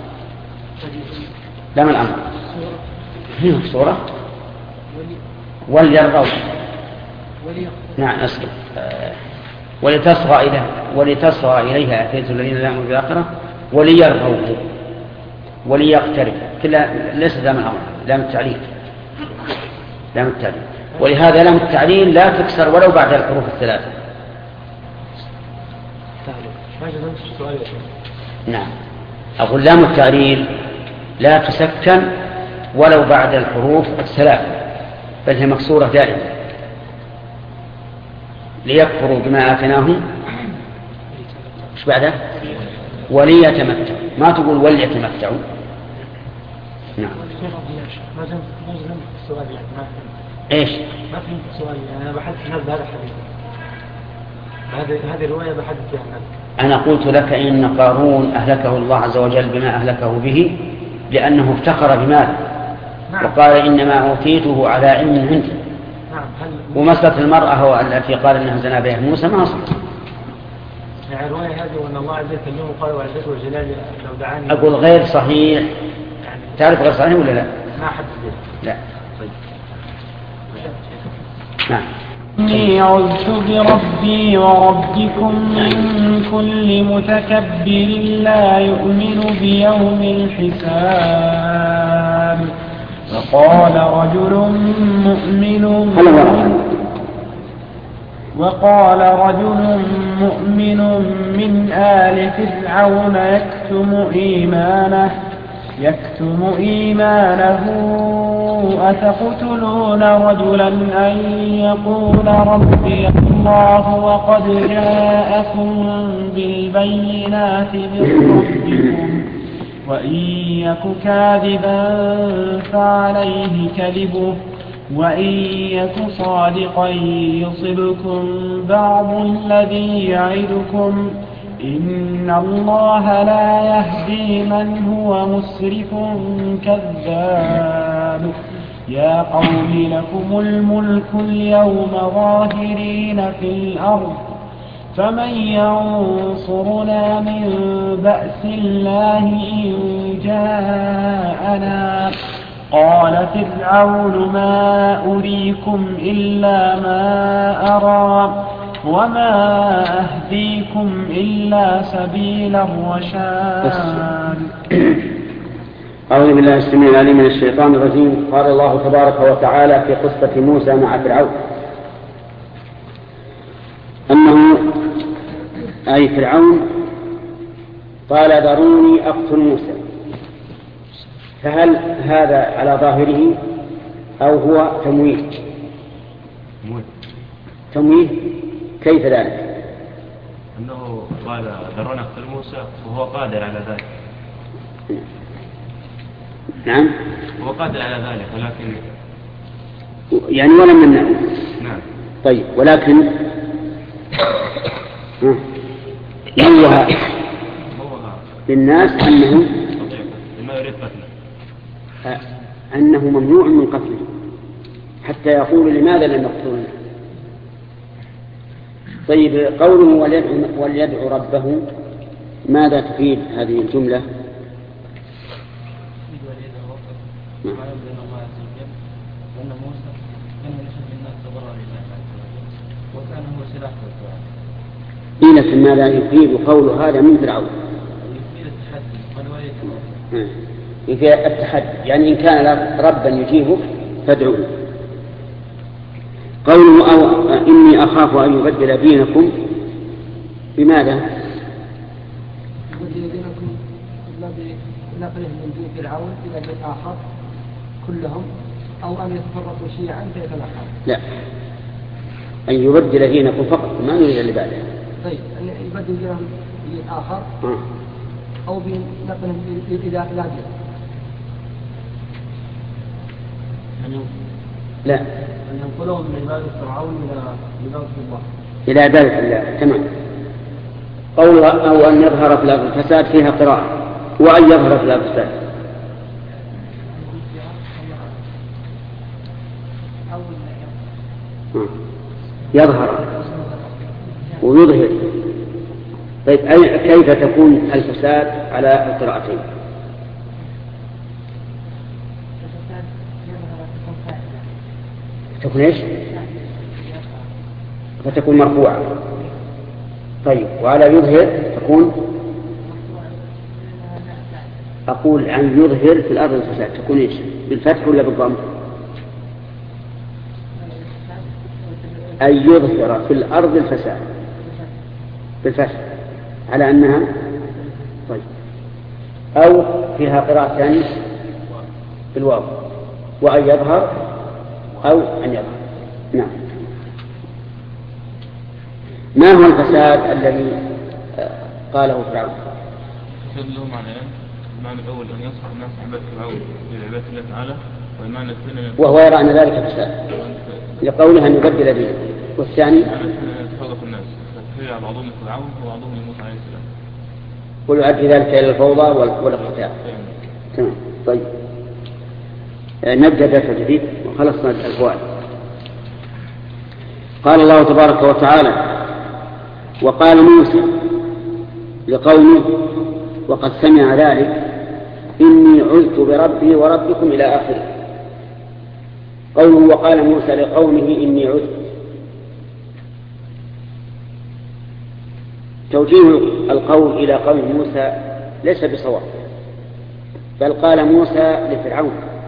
لام الأمر. هي مكسورة. وليرضوه. نعم أسكت. ولتصغى إليها ولتصغى إليها أفئدة الذين لا يؤمنون بالآخرة وليرضوه وليقترب، كلا ليس لام الأمر، لام التعليل. لام التعليل، ولهذا لام التعليل لا تكسر ولو بعد الحروف الثلاثة. نعم. أقول لام التعليل لا تسكن ولو بعد الحروف الثلاثة، بل هي مكسورة دائما. ليكفروا بما آتيناهم ايش بعده؟ وليتمتعوا، ما تقول وليتمتعوا. نعم. ما فهمت السؤال يعني ما فهمت. ايش؟ ما فهمت السؤال يعني. أنا بحثت في هذا الحديث، هذه هذه الرواية بحثت فيها عنها. أنا قلت لك إن قارون أهلكه الله عز وجل بما أهلكه به لأنه افتخر بماله. نعم. وقال إنما أوتيته على علم عندي. نعم. ومسألة المرأة هو التي قال إنها زنا بها موسى ما أصلت. يعني الرواية هذه وأن الله عز وجل كلمه قال وعزته وجلاله لو دعاني. أقول غير صحيح. يعني تعرف غير صحيح ولا لا؟ ما حد به. لا. طيب. نعم. إني عذت بربي وربكم من كل متكبر لا يؤمن بيوم الحساب. وقال رجل مؤمن وقال رجل مؤمن من آل فرعون يكتم إيمانه يكتم إيمانه أتقتلون رجلا أن يقول ربي الله وقد جاءكم بالبينات من ربكم وإن يك كاذبا فعليه كذبه وإن يك صادقا يصبكم بعض الذي يعدكم إن الله لا يهدي من هو مسرف كذاب يا قوم لكم الملك اليوم ظاهرين في الأرض فمن ينصرنا من بأس الله إن جاءنا قال فرعون ما أريكم إلا ما أرى وما أهديكم إلا سبيل الرشاد. أعوذ بالله السميع العليم من الشيطان الرجيم. قال الله تبارك وتعالى في قصة موسى مع فرعون أنه أي فرعون قال ذروني أقتل موسى، فهل هذا على ظاهره أو هو تمويه؟ تمويه كيف ذلك؟ أنه قال ذروني أقتل موسى وهو قادر على ذلك. نعم هو قادر على ذلك ولكن يعني ولم يمنعه. نعم. طيب ولكن نوه للناس أنه لما يريد قتله أنه ممنوع من قتله حتى يقول لماذا لم يقتلونه. طيب قوله وليدعو, وليدعو ربه ماذا تفيد هذه الجملة؟ وأن موسى كان يشهد الناس تبرأ لله وكان هو سلاح الدعاء. لكن ماذا يفيد قول هذا من فرعون؟ يفيد التحدي يفيد التحدي، يعني إن كان ربا يجيبك فادعوه. قوله أو إني أخاف أن يبدل دينكم بماذا؟ يبدل دينكم بنقله من دين فرعون إلى دين آخر كلهم أو أن يتفرقوا شيعا فيتنحروا. لا، أن يبدل دينكم فقط ما نريد اللي بعده. طيب أن يبدل دينهم دين آخر آه. أو بنقلهم إلى لا دين. لا، أن ينقلهم من عبادة فرعون إلى عبادة الله. إلى عبادة الله، تمام. قولها أو أن يظهر في الأرض الفساد فيها قراءة، وأن يظهر في الأرض الفساد يظهر ويظهر. طيب كيف تكون الفساد على القراءتين؟ تكون ايش؟ فتكون مرفوعة. طيب وعلى يظهر تكون أقول عن يظهر في الأرض الفساد تكون ايش؟ بالفتح ولا بالضم؟ أن يظهر في الأرض الفساد بالفتح على أنها طيب. أو فيها قراءة ثانية بالواو وأن يظهر أو أن يظهر. نعم. ما هو الفساد الذي قاله فرعون؟ الفساد له معنيين. المعنى الأول أن يصحح الناس عبادة فرعون لعبادة الله تعالى، والمعنى الثاني وهو يرى أن ذلك فساد لقوله أن يبدل دينه، والثاني يتفرق الناس فتهيع بعضهم لفرعون وبعضهم لموسى عليه السلام ويؤدي ذلك إلى الفوضى والاقتتال. تمام. طيب نبدأ درس جديد وخلصنا الفوائد. قال الله تبارك وتعالى وقال موسى لقومه وقد سمع ذلك إني عذت بربي وربكم إلى آخره. قوله وقال موسى لقومه إني عذت، توجيه القول إلى قوم موسى ليس بصواب، بل قال موسى لفرعون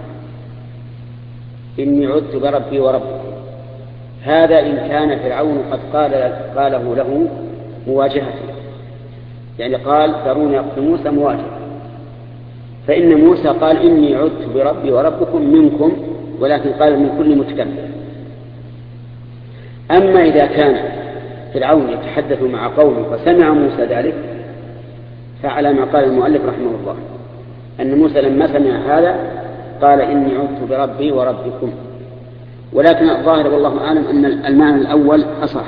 إني عذت بربي وربكم. هذا إن كان فرعون قد قال قاله له مواجهة، يعني قال ذروني أقتل موسى مواجهة، فإن موسى قال إني عذت بربي وربكم منكم، ولكن قال من كل متكبر. أما إذا كان فرعون يتحدث مع قومه فسمع موسى ذلك فعلى ما قال المؤلف رحمه الله أن موسى لما سمع هذا قال إني عذت بربي وربكم. ولكن الظاهر والله أعلم أن المعنى الأول أصح،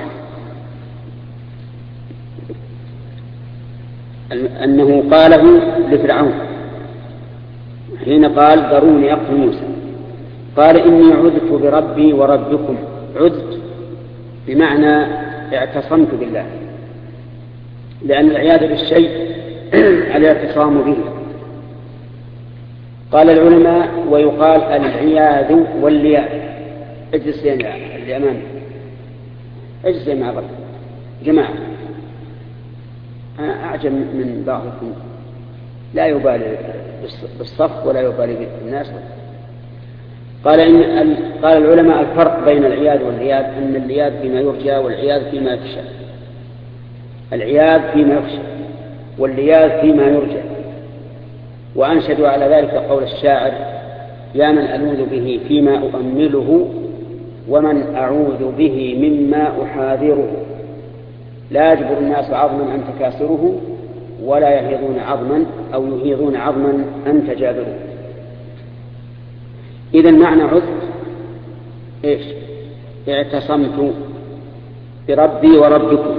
أنه قاله لفرعون حين قال ذروني أقتل موسى، قال إني عذت بربي وربكم. عذت بمعنى اعتصمت بالله، لأن العياذ بالشيء الاعتصام به. قال العلماء ويقال العياذ واللياذ. اجلس اللي أمامي، اجلس مع بعض جماعة. أنا أعجب من بعضكم لا يبالي بالصف ولا يبالي بالناس. قال إن قال العلماء الفرق بين العياذ واللياذ أن اللياذ فيما يرجى والعياذ فيما يخشى. العياذ فيما يخشى واللياذ فيما يرجى. وأنشدوا على ذلك قول الشاعر يا من ألوذ به فيما أؤمله ومن أعوذ به مما أحاذره، لا يجبر الناس عظما أن تكاسره ولا يهيضون عظما أو يهيضون عظما أن تجابره. إذن معنى عذت إيش؟ اعتصمت بربي وربكم.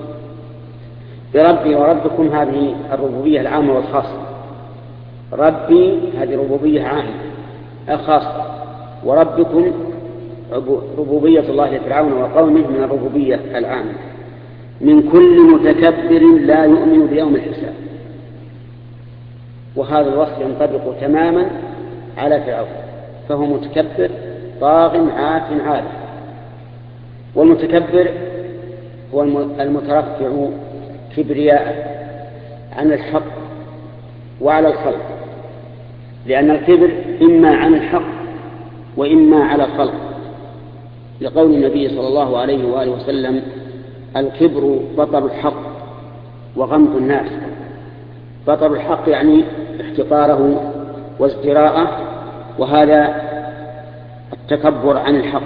بربي وربكم هذه الربوبية العامة والخاصة. ربي هذه ربوبية عامة خاصة، وربكم ربوبية الله لفرعون وقومه من الربوبية العامة من كل متكبر لا يؤمن بيوم الحساب. وهذا الوصف ينطبق تماما على فرعون، فهو متكبر طاغ عات عالم. والمتكبر هو المترفع كبرياء عن الحق وعلى الخلق، لأن الكبر إما عن الحق وإما على الخلق، لقول النبي صلى الله عليه وآله وسلم الكبر بطر الحق وغمط الناس. بطر الحق يعني احتقاره وازدراءه، وهذا التكبر عن الحق.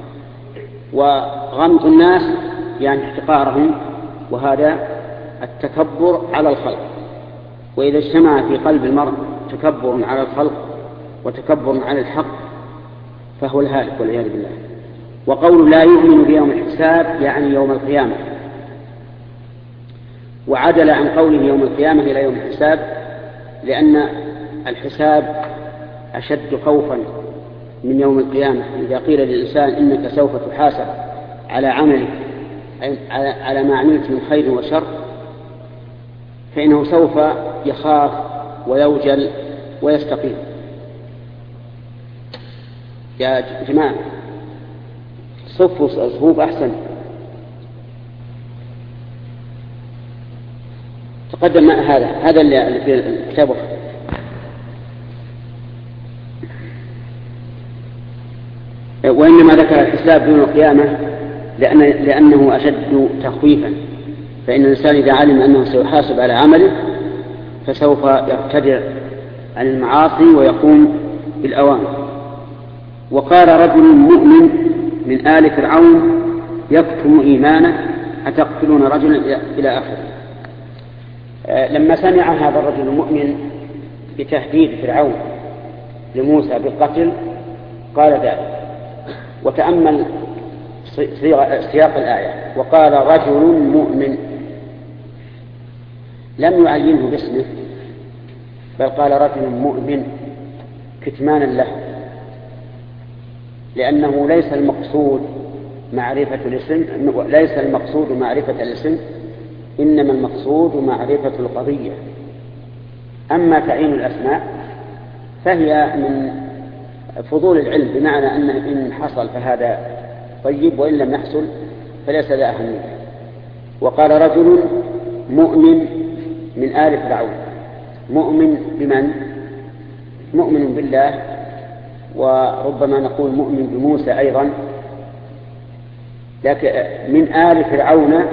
وغمط الناس يعني احتقارهم، وهذا التكبر على الخلق. وإذا اجتمع في قلب المرء تكبر على الخلق وتكبر على الحق فهو الهالك والعياذ بالله. وقول لا يؤمن بيوم الحساب يعني يوم القيامة، وعدل عن قوله يوم القيامة إلى يوم الحساب لأن الحساب أشد خوفا من يوم القيامة. إذا قيل للإنسان إنك سوف تحاسب على عملك على ما عملت من خير وشر فإنه سوف يخاف ويوجل ويستقيم. يا جماعة صفوا صفوف أحسن. تقدم هذا هذا اللي في الكتاب. وإنما ذكر الحساب يوم القيامة لأن لأنه أشد تخويفا، فإن الإنسان إذا علم أنه سيحاسب على عمله فسوف يرتدع عن المعاصي ويقوم بالأوامر. وقال رجل مؤمن من آل فرعون يكتم إيمانه أتقتلون رجلا إلى آخره. لما سمع هذا الرجل المؤمن بتهديد فرعون لموسى بالقتل قال ذلك. وتأمل سياق الآية وقال رجل مؤمن، لم يعينه باسمه بل قال رجل مؤمن كتمانا له، لأنه ليس المقصود معرفة الاسم ليس المقصود معرفة الاسم إنما المقصود معرفة القضية. أما تعيين الأسماء فهي من فضول العلم، بمعنى أن إن حصل فهذا طيب وإن لم يحصل فليس ذا أهمية. وقال رجل مؤمن من آل فرعون. مؤمن بمن؟ مؤمن بالله، وربما نقول مؤمن بموسى أيضا، لكن من آل فرعون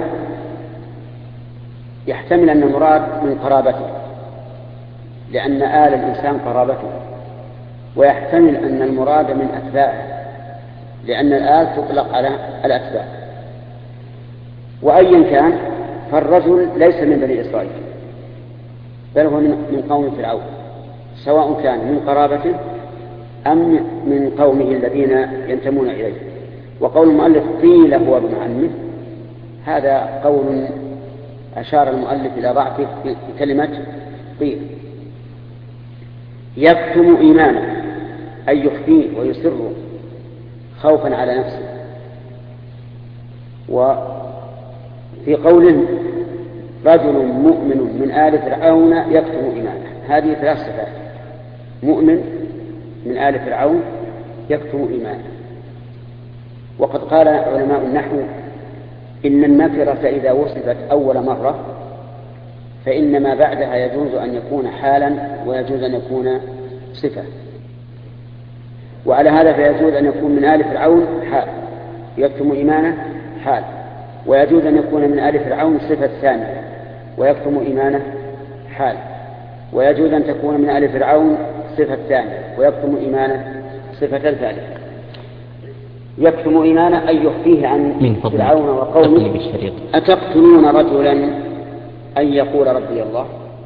يحتمل أن المراد من قرابته، لأن آل الإنسان قرابته، ويحتمل أن المراد من أتباعه، لأن الآل تطلق على الأتباع. وأيا كان فالرجل ليس من بني إسرائيل بل هو من قوم فرعون، سواء كان من قرابته أم من قومه الذين ينتمون إليه. وقول المؤلف قيل هو ابن عمه، هذا قول أشار المؤلف إلى ضعفه في كلمة قيل. يكتم إيمانه أي يخفيه ويسره خوفا على نفسه. وفي قوله رجل مؤمن من آل فرعون يكتم إيمانه، هذه ثلاث صفات: مؤمن من آل فرعون يكتم إيمانه. وقد قال علماء النحو إن النكرة إذا وصفت أول مرة فإن ما بعدها يجوز أن يكون حالا ويجوز أن يكون صفة، وعلى هذا فيجوز أن يكون من آل فرعون حال يكتم إيمانه حال، ويجوز أن يكون من آل فرعون صفة ثانية ويكتم إيمانه حال، ويجوز أن تكون من آل فرعون صفة ثانية ويكتم إيمانه صفة ثالثة. يكتم إيمانه أي يخفيه عن فرعون وقومه. أتقتلون رجلا أن يقول ربي الله؟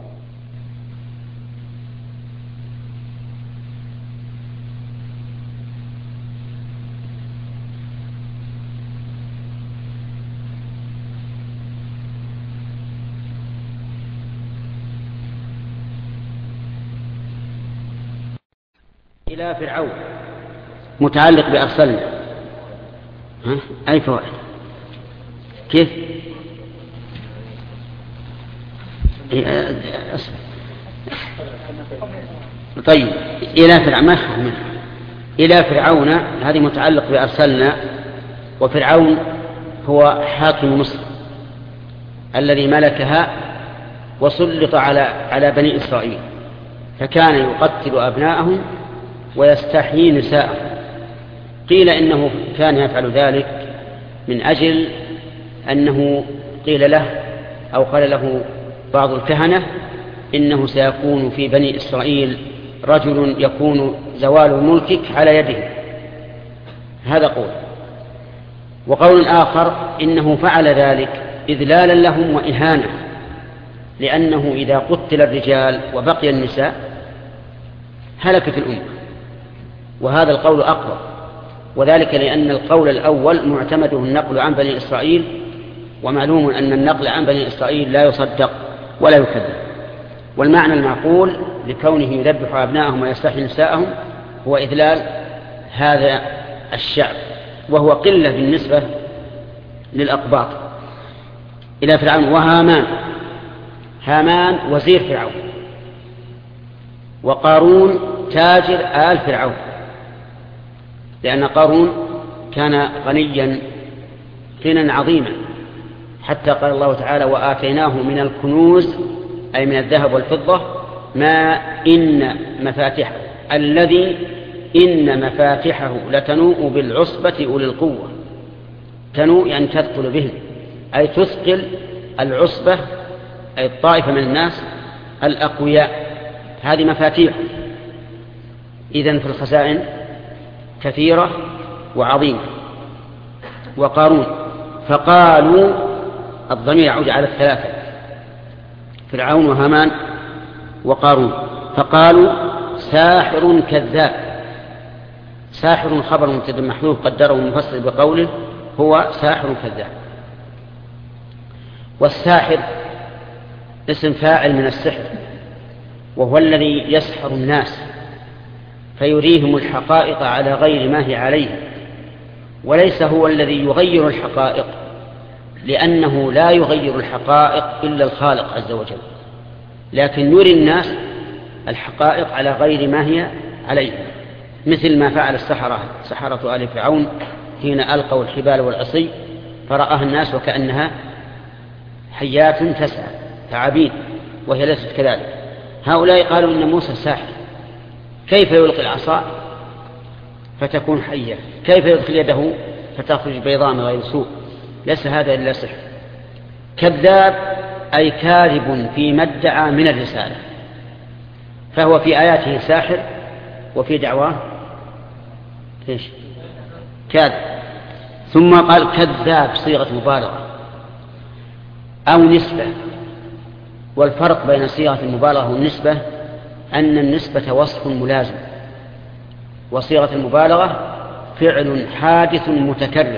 إلى فرعون متعلق بأرسلنا. ها؟ أي فوائد؟ كيف؟ طيب إلى فرعون إلى فرعون هذه متعلق بأرسلنا، وفرعون هو حاكم مصر الذي ملكها وسلط على على بني إسرائيل، فكان يقتل أبناءهم ويستحيي نساءهم. قيل إنه كان يفعل ذلك من أجل أنه قيل له أو قال له بعض الكهنة إنه سيكون في بني إسرائيل رجل يكون زوال ملكك على يده، هذا قول. وقول آخر إنه فعل ذلك إذلالا لهم وإهانة، لأنه إذا قتل الرجال وبقي النساء هلكت الأمة، وهذا القول أقوى، وذلك لأن القول الأول معتمده النقل عن بني إسرائيل، ومعلوم أن النقل عن بني إسرائيل لا يصدق ولا يكذب. والمعنى المعقول لكونه يذبح أبناءهم ويستحيي نساءهم هو إذلال هذا الشعب، وهو قلة بالنسبة للأقباط. إلى فرعون. وهامان، هامان وزير فرعون، وقارون تاجر آل فرعون، لأن قارون كان غنيا غنى عظيما، حتى قال الله تعالى وآتيناه من الكنوز أي من الذهب والفضة ما إن مفاتحه الذي إن مفاتحه لتنوء بالعصبة أولي القوة. تنوء يعني تثقل بهم، أي تثقل العصبة أي الطائفة من الناس الأقوياء، هذه مفاتيح. إذن في الخزائن كثيرة وعظيمة. وقارون، فقالوا الضمير يعود على الثلاثة فرعون وهامان وقارون، فقالوا ساحر كذاب. ساحر خبر مبتدأ محذوف قدره المفسر بقوله هو ساحر كذاب. والساحر اسم فاعل من السحر، وهو الذي يسحر الناس فيريهم الحقائق على غير ما هي عليه، وليس هو الذي يغير الحقائق، لأنه لا يغير الحقائق إلا الخالق عز وجل، لكن يري الناس الحقائق على غير ما هي عليه، مثل ما فعل السحرة سحرة آل فرعون حين ألقوا الحبال والعصي فرآها الناس وكأنها حيات تسعى ثعابين وهي ليست كذلك. هؤلاء قالوا إن موسى ساحر، كيف يلقي العصا فتكون حية، كيف يدخل يده فتخرج بيضاء من غير سوء، ليس هذا إلا سحر. كذاب أي كاذب فيما ادعى من الرسالة، فهو في آياته ساحر وفي دعواه إيش؟ كاذب. ثم قال كذاب صيغة مبالغة أو نسبة، والفرق بين صيغة المبالغة والنسبة أن النسبة وصف ملازم، وصيغة المبالغة فعل حادث متكرر.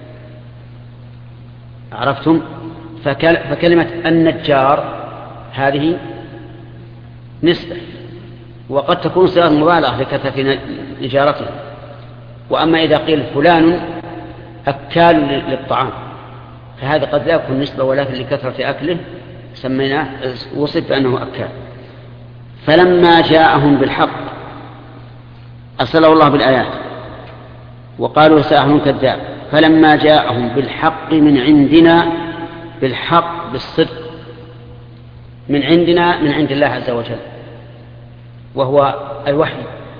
عرفتم؟ فكلمة النجار هذه نسبة، وقد تكون صيغة مبالغة لكثرة نجارته. وأما إذا قيل فلان أكال للطعام فهذا قد لا يكون نسبة، ولكن لكثرة أكله سميناه وصف بأنه أكال. فلما جاءهم بالحق أرسله الله بالآيات وقالوا ساحر كذاب. فلما جاءهم بالحق من عندنا، بالحق بالصدق من عندنا من عند الله عز وجل، وهو الوحي.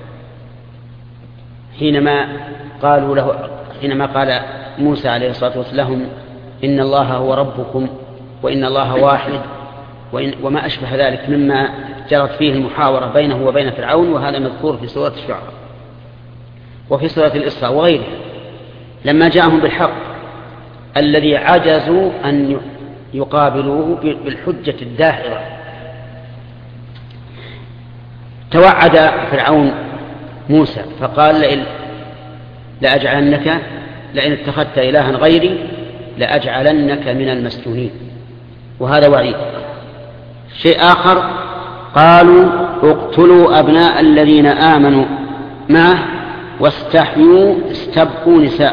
حينما قالوا له حينما قال موسى عليه الصلاة والسلام إن الله هو ربكم وإن الله واحد وإن وما أشبه ذلك مما جرت فيه المحاورة بينه وبين فرعون، وهذا مذكور في سورة الشعراء وفي سورة الإسراء وغيرها. لما جاءهم بالحق الذي عجزوا أن يقابلوه بالحجة الداحضة، توعد فرعون موسى فقال لئن لأجعلنك لئن اتخذت إلها غيري لأجعلنك من المسجونين، وهذا وعيد. شيء آخر قالوا اقتلوا أبناء الذين آمنوا معه واستحيوا استبقوا نساء.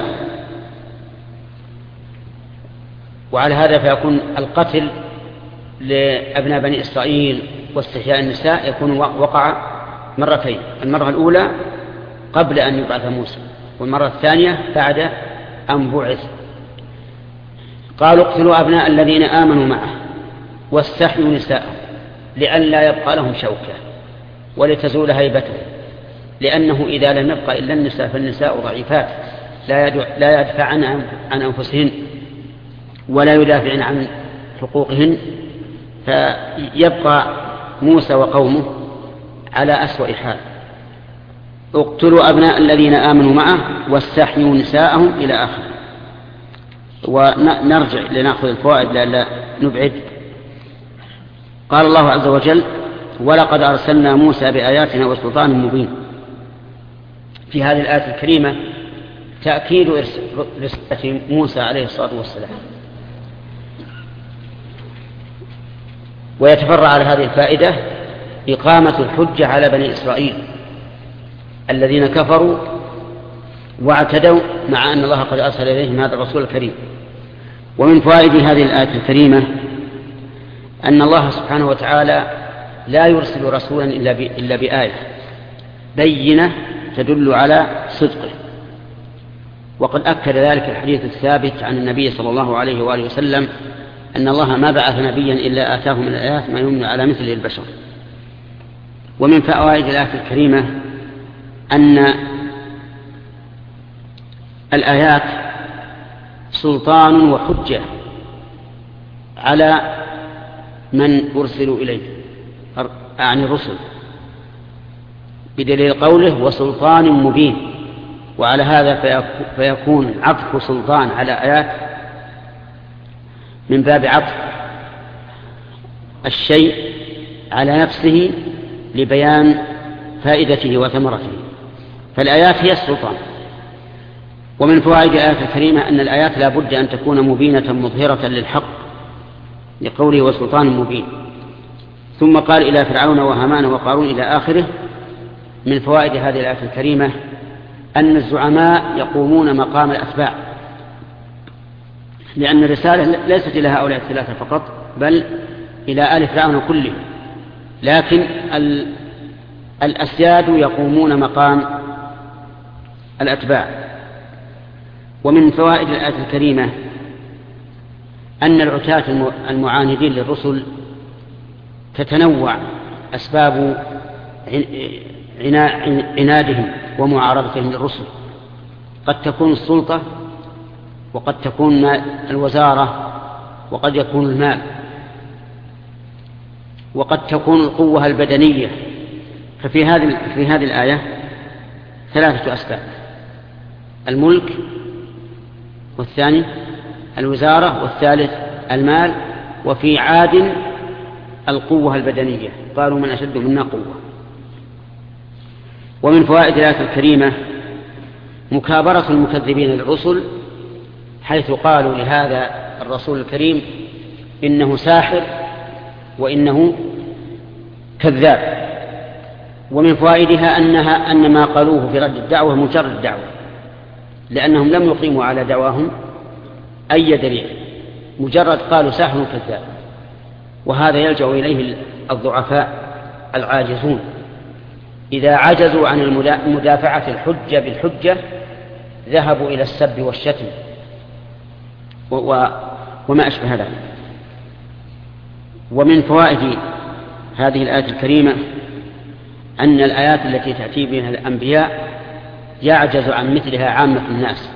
وعلى هذا فيكون القتل لأبناء بني إسرائيل واستحياء النساء يكون وقع مرتين، المرة الأولى قبل أن يبعث موسى، والمرة الثانية بعد أن بعث. قالوا اقتلوا أبناء الذين آمنوا معه واستحيوا نساءهم لئلا يبقى لهم شوكة ولتزول هيبته، لأنه إذا لم يبقى إلا النساء فالنساء ضعيفات لا يدفعن عن أنفسهن ولا يدافعن عن حقوقهن، فيبقى موسى وقومه على أسوأ حال. اقتلوا أبناء الذين آمنوا معه واستحيوا نساءهم إلى آخر. ونرجع لنأخذ الفوائد لألا نبعد. قال الله عز وجل ولقد أرسلنا موسى بآياتنا وسلطان مبين. في هذه الآية الكريمة تأكيد رسالة موسى عليه الصلاة والسلام، ويتفرع على هذه الفائدة إقامة الحجة على بني إسرائيل الذين كفروا واعتدوا مع أن الله قد أرسل إليهم هذا الرسول الكريم. ومن فوائد هذه الآية الكريمة أن الله سبحانه وتعالى لا يرسل رسولا إلا بآية بينة تدل على صدقه، وقد أكد ذلك الحديث الثابت عن النبي صلى الله عليه وآله وسلم أن الله ما بعث نبيا إلا آتاه من الآيات ما يمنع على مثل البشر. ومن فوائد الآية الكريمة أن الآيات سلطان وحجة على من أرسلوا إليه عن الرسل، بدليل قوله وسلطان مبين. وعلى هذا فيكون عطف سلطان على آيات من باب عطف الشيء على نفسه لبيان فائدته وثمرته، فالآيات هي السلطان. ومن فوائد الآية الكريمة أن الآيات لا بد أن تكون مبينة مظهرة للحق لقوله وسلطان مبين. ثم قال إلى فرعون وهامان وقارون إلى آخره. من فوائد هذه الآية الكريمة أن الزعماء يقومون مقام الأتباع، لأن الرسالة ليست إلى هؤلاء الثلاثة فقط بل إلى آل فرعون كله، لكن الأسياد يقومون مقام الأتباع. ومن فوائد الآية الكريمة أن العتاة المعاندين للرسل تتنوع أسباب عنادهم ومعارضتهم للرسل، قد تكون السلطة وقد تكون الوزارة وقد يكون المال وقد تكون القوة البدنية. ففي هذه في هذه الآية ثلاثة أسباب: الملك، والثاني الوزارة، والثالث المال. وفي عاد القوة البدنية، قالوا من أشد منا قوة. ومن فوائد الآية الكريمة مكابرة المكذبين للرسل، حيث قالوا لهذا الرسول الكريم إنه ساحر وإنه كذاب. ومن فوائدها أنها أن ما قالوه في رد الدعوة مجرد دعوة، لأنهم لم يقيموا على دعواهم أي دليل، مجرد قالوا ساحر كذاب. وهذا يلجأ إليه الضعفاء العاجزون إذا عجزوا عن مدافعة الحجة بالحجة ذهبوا إلى السب والشتم وما أشبه ذلك. ومن فوائد هذه الآية الكريمة أن الآيات التي تأتي بها الأنبياء يعجز عن مثلها عامة الناس،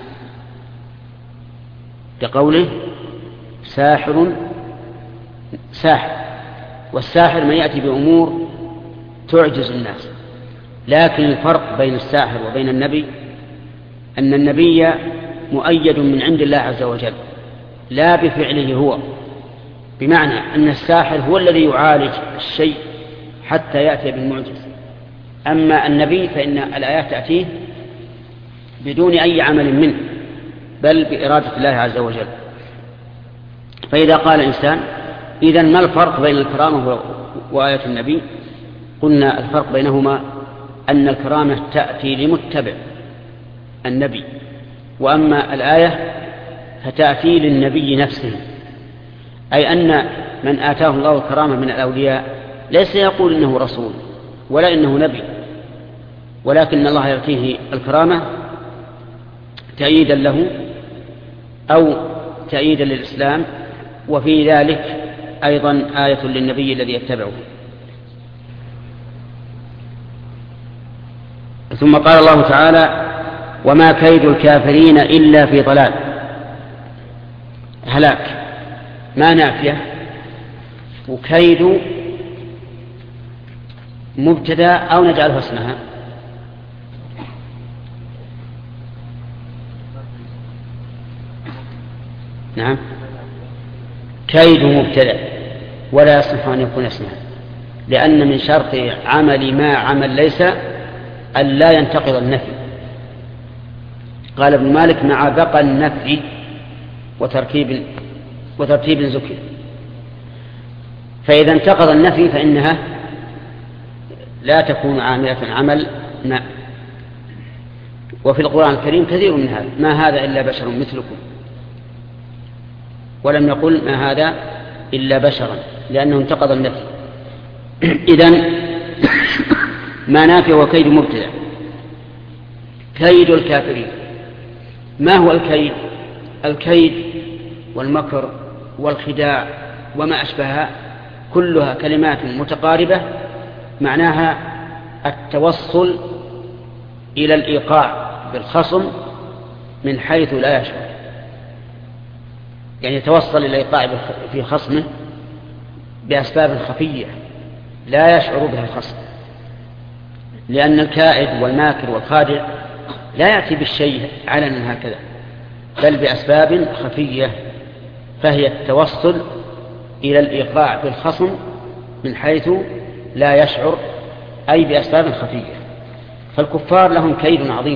كقوله ساحر ساحر، والساحر من يأتي بأمور تعجز الناس. لكن الفرق بين الساحر وبين النبي أن النبي مؤيد من عند الله عز وجل لا بفعله هو، بمعنى أن الساحر هو الذي يعالج الشيء حتى يأتي بالمعجز، أما النبي فإن الآيات تأتيه بدون أي عمل منه بل بإرادة الله عز وجل. فإذا قال الإنسان إذن ما الفرق بين الكرامة وآية النبي؟ قلنا الفرق بينهما أن الكرامة تأتي لمتبع النبي، وأما الآية فتأتي للنبي نفسه، أي أن من آتاه الله الكرامة من الأولياء ليس يقول إنه رسول ولا إنه نبي، ولكن الله يعطيه الكرامة تأييدا له أو تأييدا للإسلام، وفي ذلك أيضا آية للنبي الذي يتبعه. ثم قال الله تعالى وما كيد الكافرين إلا في ضلال. هلاك ما نافية، وكيد مبتدا أو نجعلها اسمها. نعم كيد مبتدا ولا يصلح أن يكون اسمها، لأن من شرط عمل ما عمل ليس أن لا ينتقض النفي. قال ابن مالك مع بقى النفي وتركيب وترتيب ذكر، فإذا انتقض النفي فإنها لا تكون عاملة عمل ما. وفي القرآن الكريم كثير من هذا، ما هذا إلا بشر مثلكم، ولم يقل ما هذا إلا بشرا لأنه انتقض النفي. إذن ما نافي وكيد مبتدع. كيد الكافرين، ما هو الكيد؟ الكيد والمكر والخداع وما أشبهها كلها كلمات متقاربة معناها التوصل إلى الإيقاع بالخصم من حيث لا يشعر، يعني يتوصل إلى الإيقاع في خصمه بأسباب خفية لا يشعر بها الخصم، لأن الكائد والماكر والخادع لا يأتي بالشيء علنا هكذا بل بأسباب خفية، فهي التوصل إلى الإيقاع بالخصم من حيث لا يشعر، أي بأسباب خفية. فالكفار لهم كيد عظيم،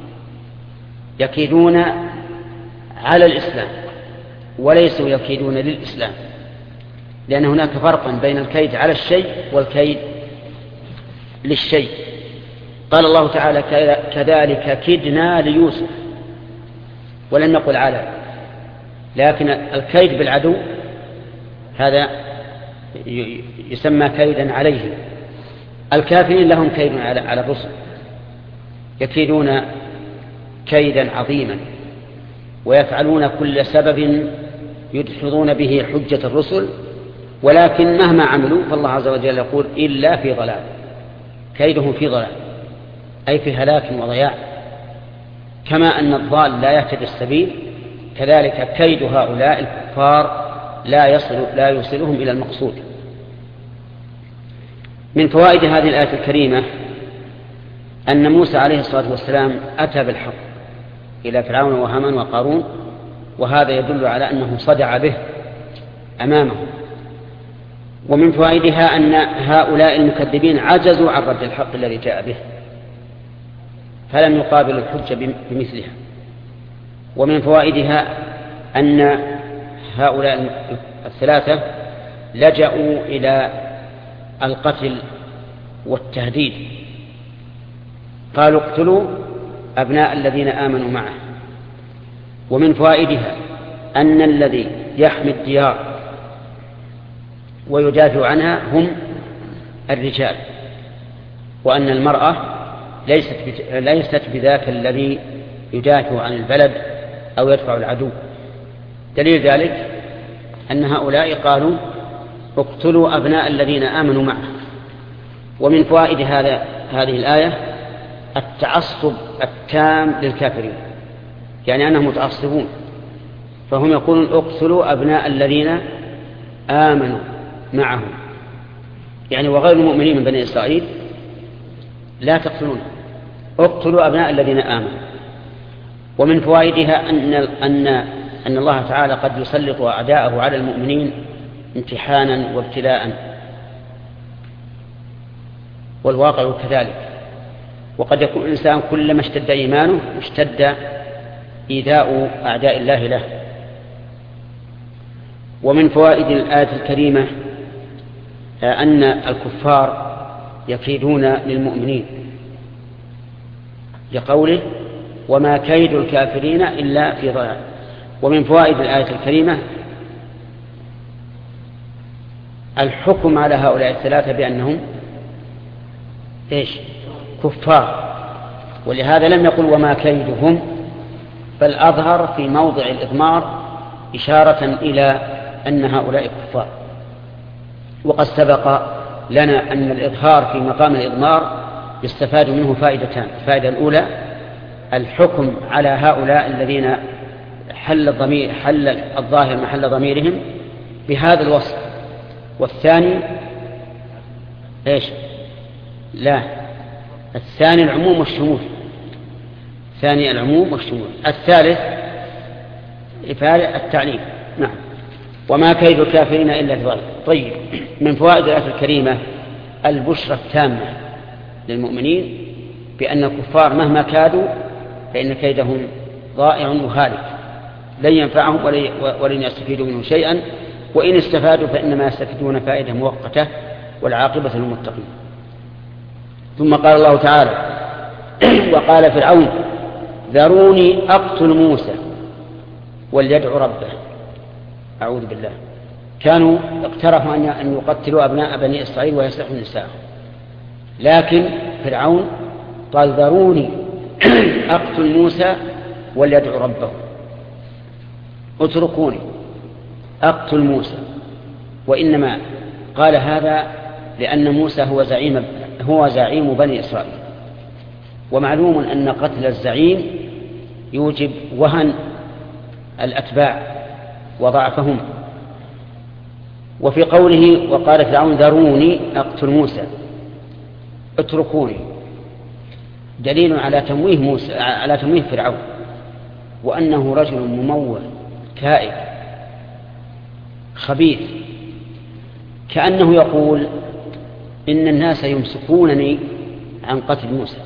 يكيدون على الإسلام وليسوا يكيدون للإسلام، لأن هناك فرقا بين الكيد على الشيء والكيد للشيء. قال الله تعالى كذلك كدنا ليوسف، ولم نقل على، لكن الكيد بالعدو هذا يسمى كيدا عليه. الكافرين لهم كيد على الرسل، يكيدون كيدا عظيما ويفعلون كل سبب يدحضون به حجة الرسل، ولكن مهما عملوا فالله عز وجل يقول إلا في ضلال، كيدهم في ضلال أي في هلاك وضياع. كما أن الضال لا يهتدي السبيل كذلك كيد هؤلاء الكفار لا يصل لا يوصلهم إلى المقصود. من فوائد هذه الآية الكريمة أن موسى عليه الصلاة والسلام أتى بالحق إلى فرعون وهامان وقارون، وهذا يدل على أنه صدع به أمامه. ومن فوائدها أن هؤلاء المكذبين عجزوا عن رد الحق الذي جاء به، فلم يقابل الحجة بمثلها. ومن فوائدها أن هؤلاء الثلاثة لجأوا إلى القتل والتهديد، قالوا اقتلوا أبناء الذين آمنوا معه. ومن فوائدها أن الذي يحمي الديار ويدافع عنها هم الرجال، وأن المرأة ليست ليست بذاك الذي يدافع عن البلد أو يدفع العدو. دليل ذلك أن هؤلاء قالوا اقتلوا أبناء الذين آمنوا معه. ومن فوائد هذا هذه الآية التعصب التام للكافرين، يعني أنهم متعصبون، فهم يقولون اقتلوا أبناء الذين آمنوا معه، يعني وغير المؤمنين من بني إسرائيل لا تقتلون، اقتلوا أبناء الذين آمنوا. ومن فوائدها أن أن أن الله تعالى قد يسلط أعداءه على المؤمنين امتحانا وابتلاء، والواقع كذلك. وقد يكون الإنسان كلما اشتد إيمانه اشتد إيذاء أعداء الله له. ومن فوائد الآية الكريمة أن الكفار يكيدون للمؤمنين لقوله وما كيد الكافرين إلا في ضلال. ومن فوائد الآية الكريمة الحكم على هؤلاء الثلاثة بأنهم إيش؟ كفار، ولهذا لم يقل وما كيدهم، بل أظهر في موضع الإضمار إشارة إلى أن هؤلاء كفار. وقد سبق لنا أن الإظهار في مقام الإضمار يستفاد منه فائدتان: الفائدة الأولى الحكم على هؤلاء الذين حل الضمير حل الظاهر محل ضميرهم بهذا الوصف، والثاني إيش؟ لا، الثاني العموم والشمول، ثاني العموم والشمول. الثالث إفادة التعليم. نعم. وما كيد الكافرين إلا في ضلال. طيب، من فوائد الآية الكريمة البشرى التامة للمؤمنين بأن الكفار مهما كادوا فإن كيدهم ضائع وهالك، لن ينفعهم ولن يستفيدوا منه شيئا، وإن استفادوا فإنما يستفيدون فائدة مؤقتة والعاقبة للمتقين. ثم قال الله تعالى وقال فرعون ذروني أقتل موسى وليدعو ربه. أعوذ بالله. كانوا اقترحوا أن يقتلوا أبناء بني إسرائيل ويسرحوا النساء، لكن فرعون قال ذروني أقتل موسى وليدعو ربه، اتركوني أقتل موسى. وإنما قال هذا لأن موسى هو زعيم هو زعيم بني إسرائيل، ومعلوم أن قتل الزعيم يوجب وهن الأتباع وضعفهم. وفي قوله وقال فرعون ذروني أقتل موسى اتركوني دليل على تمويه موسى على تمويه فرعون، وأنه رجل ممول كائد خبيث، كأنه يقول إن الناس يمسكونني عن قتل موسى،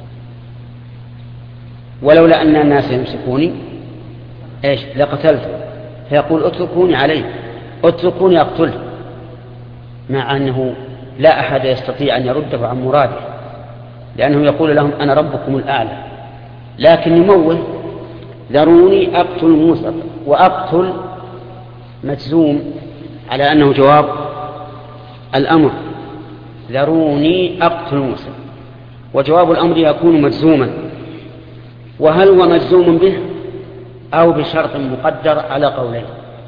ولولا أن الناس يمسكوني إيش لقتلته، فيقول اتركوني عليه، اتركوني أقتله، مع أنه لا أحد يستطيع أن يرده عن مراده، لأنه يقول لهم أنا ربكم الأعلى، لكن يموه ذروني أقتل موسى. وأقتل مجزوم على أنه جواب الأمر، ذروني أقتل موسى، وجواب الأمر يكون مجزوما. وهل هو مجزوم به أو بشرط مقدر على قولين؟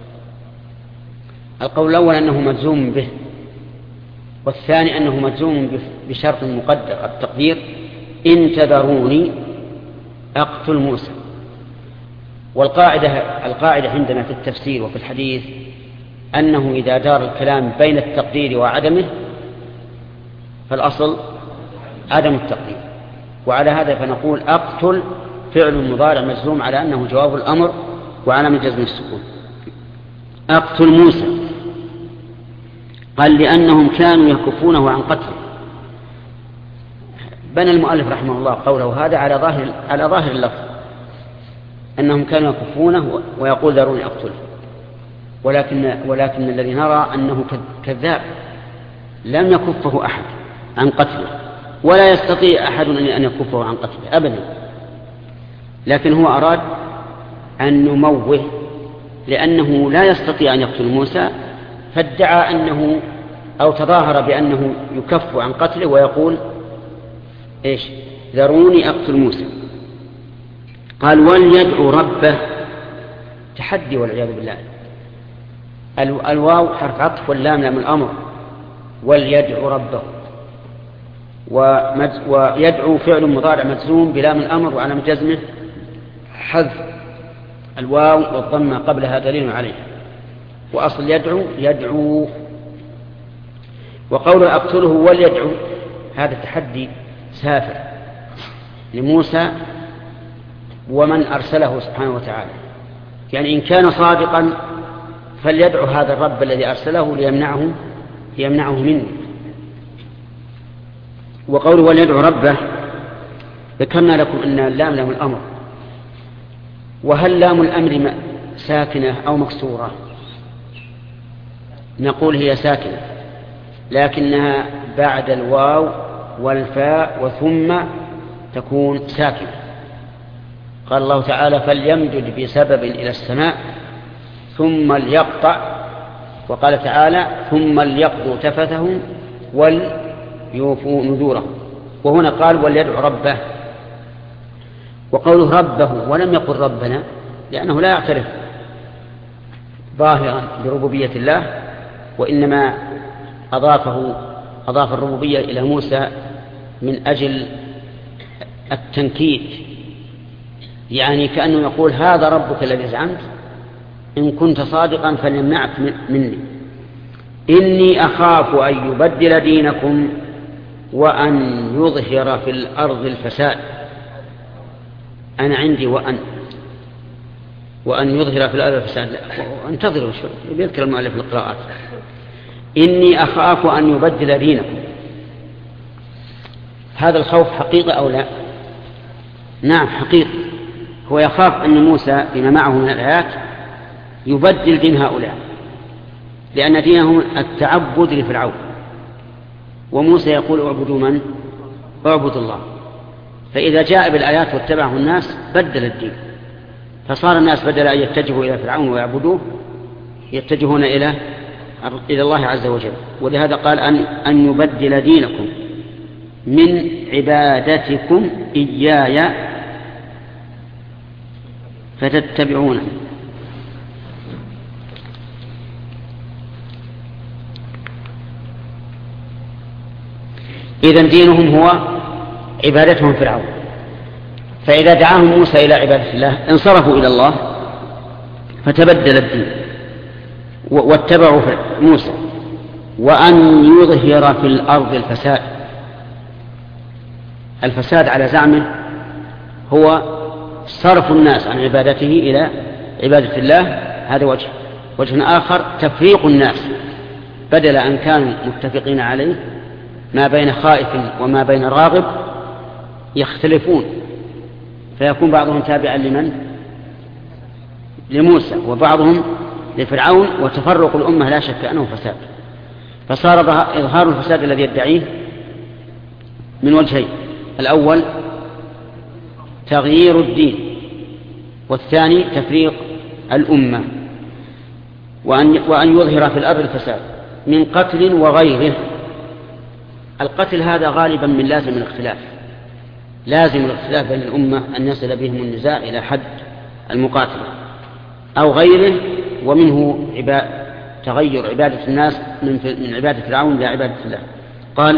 القول الأول أنه مجزوم به، والثاني أنه مجزوم بشرط مقدر، التقدير إن تذروني أقتل موسى. والقاعدة القاعدة عندنا في التفسير وفي الحديث أنه إذا دار الكلام بين التقدير وعدمه فالأصل عدم التقدير، وعلى هذا فنقول أقتل فعل مضارع مجزوم على أنه جواب الأمر وعلامة جزم السكون. أقتل موسى قال لأنهم كانوا يكفونه عن قتله، بنى المؤلف رحمه الله قوله هذا على ظاهر على ظاهر اللفظ أنهم كانوا يكفونه ويقول ذروني أقتله، ولكن ولكن الذي نرى أنه كذاب، لم يكفه أحد عن قتله ولا يستطيع أحد أن يكفه عن قتله أبدا، لكن هو أراد أن نموه لأنه لا يستطيع أن يقتل موسى، فادعى أنه أو تظاهر بأنه يكف عن قتله ويقول إيش ذروني أقتل موسى. قال وليدعو ربه، تحدي والعياذ بالله. الواو حرف عطف واللام لام الأمر، وليدعو ربه، ويدعو فعل مضارع مجزوم بلام الأمر وعلى جزمه حذف الواو والضمة قبلها دليل عليه، وأصل يدعو يدعو. وقول أقتله وليدعو هذا تحدي سافر لموسى ومن أرسله سبحانه وتعالى، يعني إن كان صادقا فليدعو هذا الرب الذي أرسله ليمنعه ليمنعه منه. وقوله وليدعو ربه ذكرنا لكم أن اللام لام الأمر، وهل لام الأمر ساكنة أو مكسورة؟ نقول هي ساكنة، لكنها بعد الواو والفاء وثم تكون ساكنة. قال الله تعالى فليمدد بسبب إلى السماء ثم ليقطع، وقال تعالى ثم ليقضوا تفثهم وليوفوا نذورهم، وهنا قال وليدعو ربه. وقوله ربه ولم يقل ربنا لأنه لا يعترف ظاهرا بربوبية الله، وإنما أضافه أضاف الربوبية إلى موسى من أجل التنكيت، يعني كأنه يقول هذا ربك الذي زعمت، إن كنت صادقا فليمنعك مني، إني أخاف أن يبدل دينكم وأن يظهر في الأرض الفساد. أنا عندي وأن وأن يظهر في الأرض الفساد، انتظروا شوي يذكر المؤلف القراءات. إني أخاف أن يبدل دينكم، هذا الخوف حقيقة أو لا؟ نعم حقيقة، هو يخاف أن موسى بما معه من الآيات يبدل دين هؤلاء، لأن دينهم التعبد لفرعون، وموسى يقول اعبدوا من؟ اعبدوا الله. فإذا جاء بالآيات واتبعه الناس بدل الدين، فصار الناس بدل أن يتجهوا إلى فرعون ويعبدوه يتجهون إلى إلى الله عز وجل. ولهذا قال أن, أن يبدل دينكم من عبادتكم إياي فتتبعونه. إذن دينهم هو عبادتهم فرعون، فإذا دعاهم موسى إلى عبادة الله انصرفوا إلى الله فتبدل الدين واتبعوا موسى. وأن يظهر في الأرض الفساد، الفساد على زعمه هو صرف الناس عن عبادته إلى عبادة الله، هذا وجه. وجه آخر تفريق الناس، بدل أن كانوا متفقين عليه ما بين خائف وما بين راغب يختلفون، فيكون بعضهم تابعا لمن؟ لموسى، وبعضهم لفرعون، وتفرق الأمة لا شك أنه فساد. فصار إظهار الفساد الذي يدعيه من وجهين: الأول تغيير الدين، والثاني تفريق الأمة. وأن, وأن يظهر في الأرض الفساد من قتل وغيره. القتل هذا غالبا من لازم الاختلاف، لازم الاختلاف بين الأمة أن يصل بهم النزاع إلى حد المقاتلة، أو غيره، ومنه عباد تغير عبادة الناس من عبادة فرعون إلى عبادة الله. قال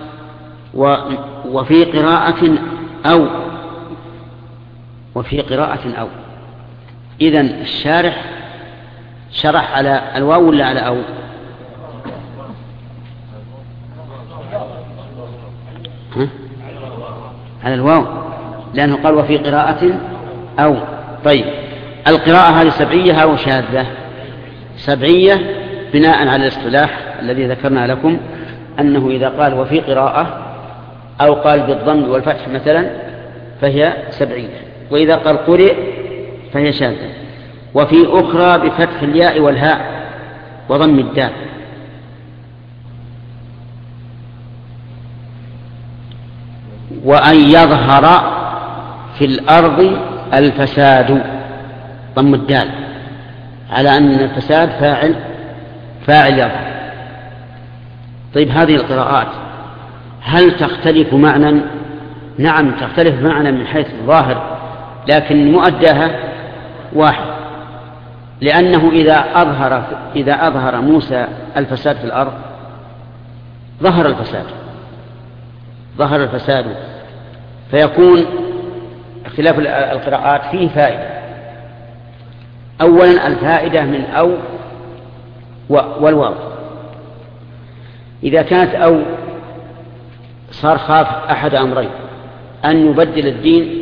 وفي قراءة أو وفي قراءة أو إذن الشارح شرح على الواو ولا على أو؟ ها؟ على الواو، لأنه قال وفي قراءة أو. طيب القراءة هذه سبعية أو شاذة؟ سبعية، بناء على الاصطلاح الذي ذكرنا لكم أنه إذا قال وفي قراءة أو قال بالضم والفتح مثلا فهي سبعية، وإذا قال قرئ فهي شاذة. وفي أخرى بفتح الياء والهاء وضم الدال. وأن يظهر في الأرض الفساد ضم الدال على أن الفساد فاعل فاعل يظهر. طيب هذه القراءات هل تختلف معنى؟ نعم تختلف معنى من حيث الظاهر، لكن مؤداها واحد، لأنه إذا أظهر إذا أظهر موسى الفساد في الأرض ظهر الفساد ظهر الفساد فيكون اختلاف القراءات فيه فائدة. أولا الفائدة من أو والواو، إذا كانت أو صار خاف أحد أمرين، أن يبدل الدين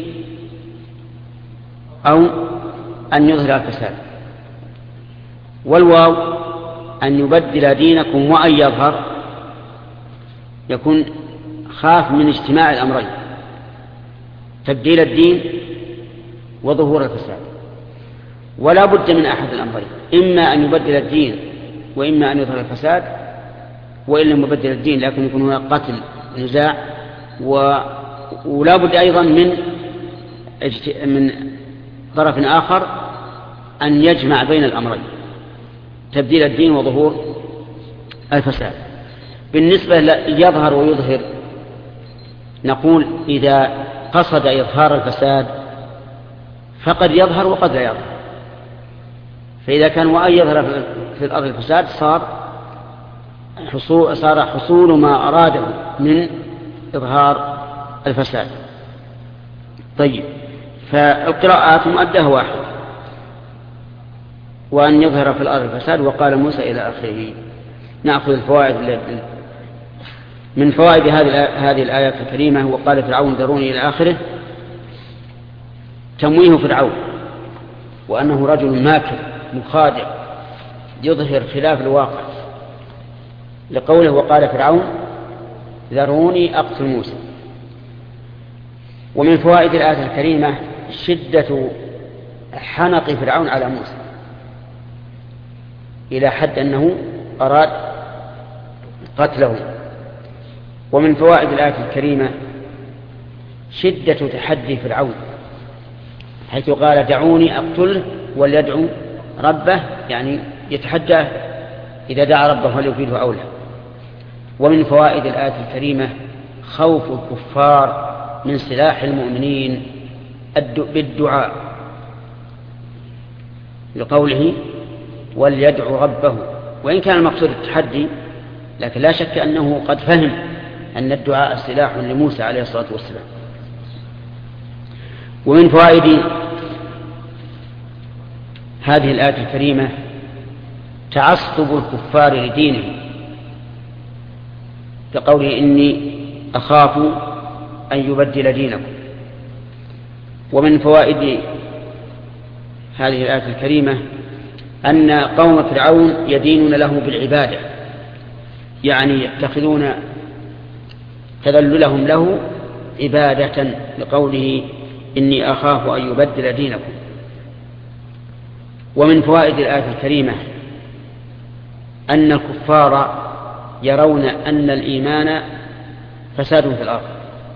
أو أن يظهر الفساد، والواو أن يبدل دينكم وأن يظهر، يكون خاف من اجتماع الأمرين، تبديل الدين وظهور الفساد، ولا بد من أحد الأمرين، إما أن يبدل الدين وإما أن يظهر الفساد، وإن لم يبدل الدين لكن يكون هناك قتل نزاع، و... ولا بد أيضا من اجت... من طرف آخر أن يجمع بين الأمرين، تبديل الدين وظهور الفساد. بالنسبة يظهر ويظهر نقول إذا قصد إظهار الفساد فقد يظهر وقد لا يظهر، فإذا كان وأن يظهر في الأرض الفساد صار حصول, صار حصول ما أراده من إظهار الفساد. طيب فالقراءات مؤدها واحد، وأن يظهر في الأرض الفساد وقال موسى إلى آخره. نأخذ الفوائد من فوائد هذه الآية الكريمة. وقال فرعون ذروني إلى آخره، تمويه فرعون وأنه رجل ماكر مخادع يظهر خلاف الواقع، لقوله وقال فرعون ذروني أقتل موسى. ومن فوائد الآية الكريمة شدة حنق فرعون على موسى إلى حد أنه أراد قتله. ومن فوائد الآية الكريمة شدة تحدي فرعون، حيث قال دعوني أقتله وليدعو ربه، يعني يتحدى إذا دعا ربه فليفيده أولى. ومن فوائد الآية الكريمة خوف الكفار من سلاح المؤمنين بالدعاء، لقوله وليدعو ربه، وإن كان المقصود التحدي لكن لا شك أنه قد فهم أن الدعاء سلاح لموسى عليه الصلاة والسلام. ومن فوائد هذه الآية الكريمة تعصب الكفار لدينهم، كقوله إني أخاف أن يبدل دينكم. ومن فوائد هذه الآية الكريمة أن قوم فرعون يدينون له بالعبادة، يعني يتخذون تذللهم له عبادة، لقوله إني أخاف أن يبدل دينكم. ومن فوائد الآية الكريمة أن الكفار يرون أن الإيمان فساد في الأرض،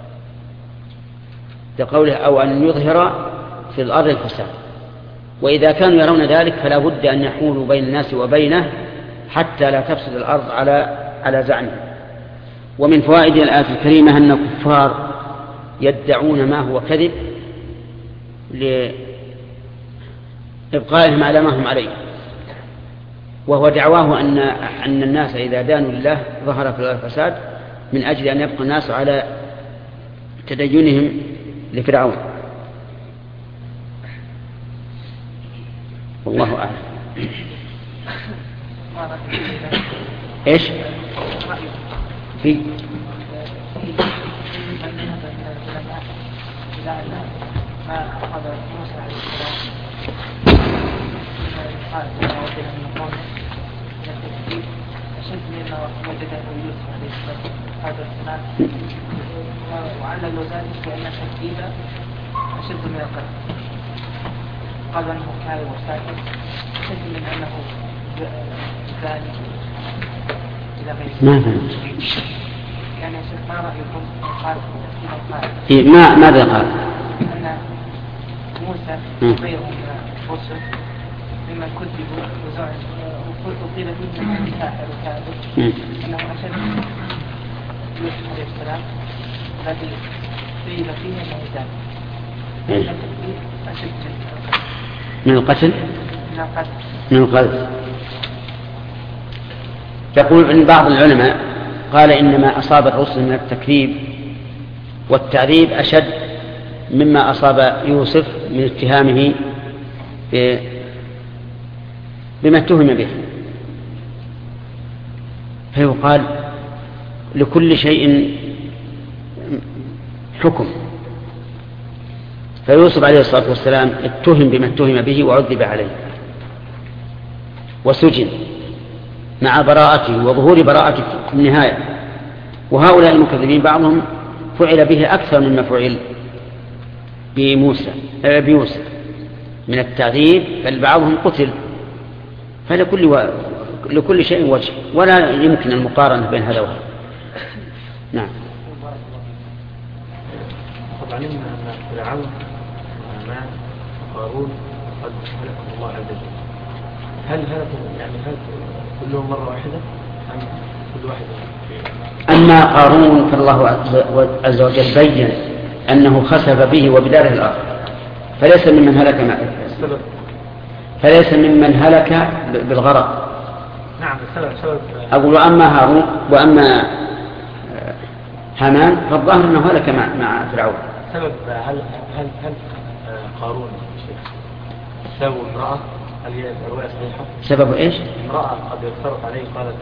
لقوله أو أن يظهر في الأرض الفساد، وإذا كانوا يرون ذلك فلا بد أن يحولوا بين الناس وبينه حتى لا تفسد الأرض على على زعمه. ومن فوائد الآية الكريمة أن الكفار يدعون ما هو كذب لإبقائهم على ما هم عليه، وهو دعواه أن أن الناس إذا دانوا لله ظهر في الفساد، من أجل أن يبقى الناس على تدينهم لفرعون. والله أعلم. إيش في ما أخذ موسى عليه السلام من الحال من قومه من التكذيب أشد مما وجده يوسف عليه السلام وعلل ذلك بأن التكذيب أشد من القتل. قال أنه كاذب وساكت أشد من أنه زاني إلى غيره. ما فهمت. يعني يا شيخ ما رأيكم قال إيه ما ماذا قال؟ أن موسى وغيره من الرسل ممن كذبوا وقيل فيه من ساحر وكاذب أنه أشد يوسف عليه السلام الذي قيل فيه أنه زاني. أشد من القتل؟ من القتل. من القتل. يقول أن بعض العلماء قال إنما أصاب الرسل من التكذيب والتعذيب أشد مما أصاب يوسف من اتهامه بما اتهم به، فيقال لكل شيء حكم. فيوسف عليه الصلاة والسلام اتهم بما اتهم به وعذب عليه وسجن مع براءته وظهور براءته في النهاية. وهؤلاء المكذبين بعضهم فعل به أكثر مما فعل بموسى بيوسف من التعذيب، بل بعضهم قتل. فلكل و... لكل شيء وجه، ولا يمكن المقارنة بين هذا وهذا. نعم. طبعا علمنا أن فرعون وهامان وقارون قد هلكهم الله عز وجل. هل هلكوا يعني هل كلهم مرة واحدة أم كل واحد؟ أما قارون فالله عز وجل بين أنه خسف به وبداره الأرض، فليس ممن هلك معه، فليس ممن هلك بالغرق. نعم السبب سبب. أقول وأما هارون وأما هامان فالظاهر أنه هلك مع مع فرعون. سبب هل هل هل قارون سبب امرأة؟ هل هي الرواية صحيحة؟ سبب إيش؟ امرأة قد يفترق عليه قالت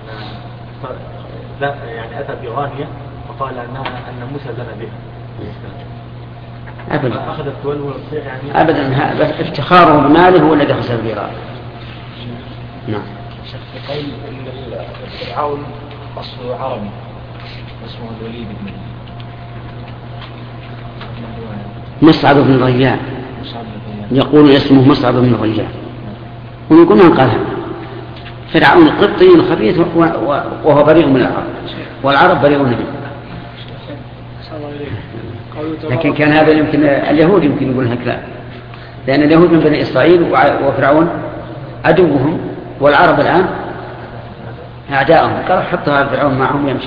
لا يعني أتى بغانية وقال أنها أن موسى زنى بها. أبدا. أخذت تولو يعني. أبدا بس افتخاره بماله هو الذي خسر بيراه. نعم. شيخ قيل إن فرعون أصله عربي اسمه الوليد بن مصعب بن غيان. يقول اسمه مصعب بن غيان ويقول من قالها. فرعون قبطي خبيث وهو بريء من العرب والعرب بريئون منه. لكن كان هذا يمكن اليهود يمكن يقول هكذا، لأن اليهود من بني إسرائيل وفرعون عدوهم والعرب الآن أعداءهم. قال حطوا هذا فرعون معهم يمشي.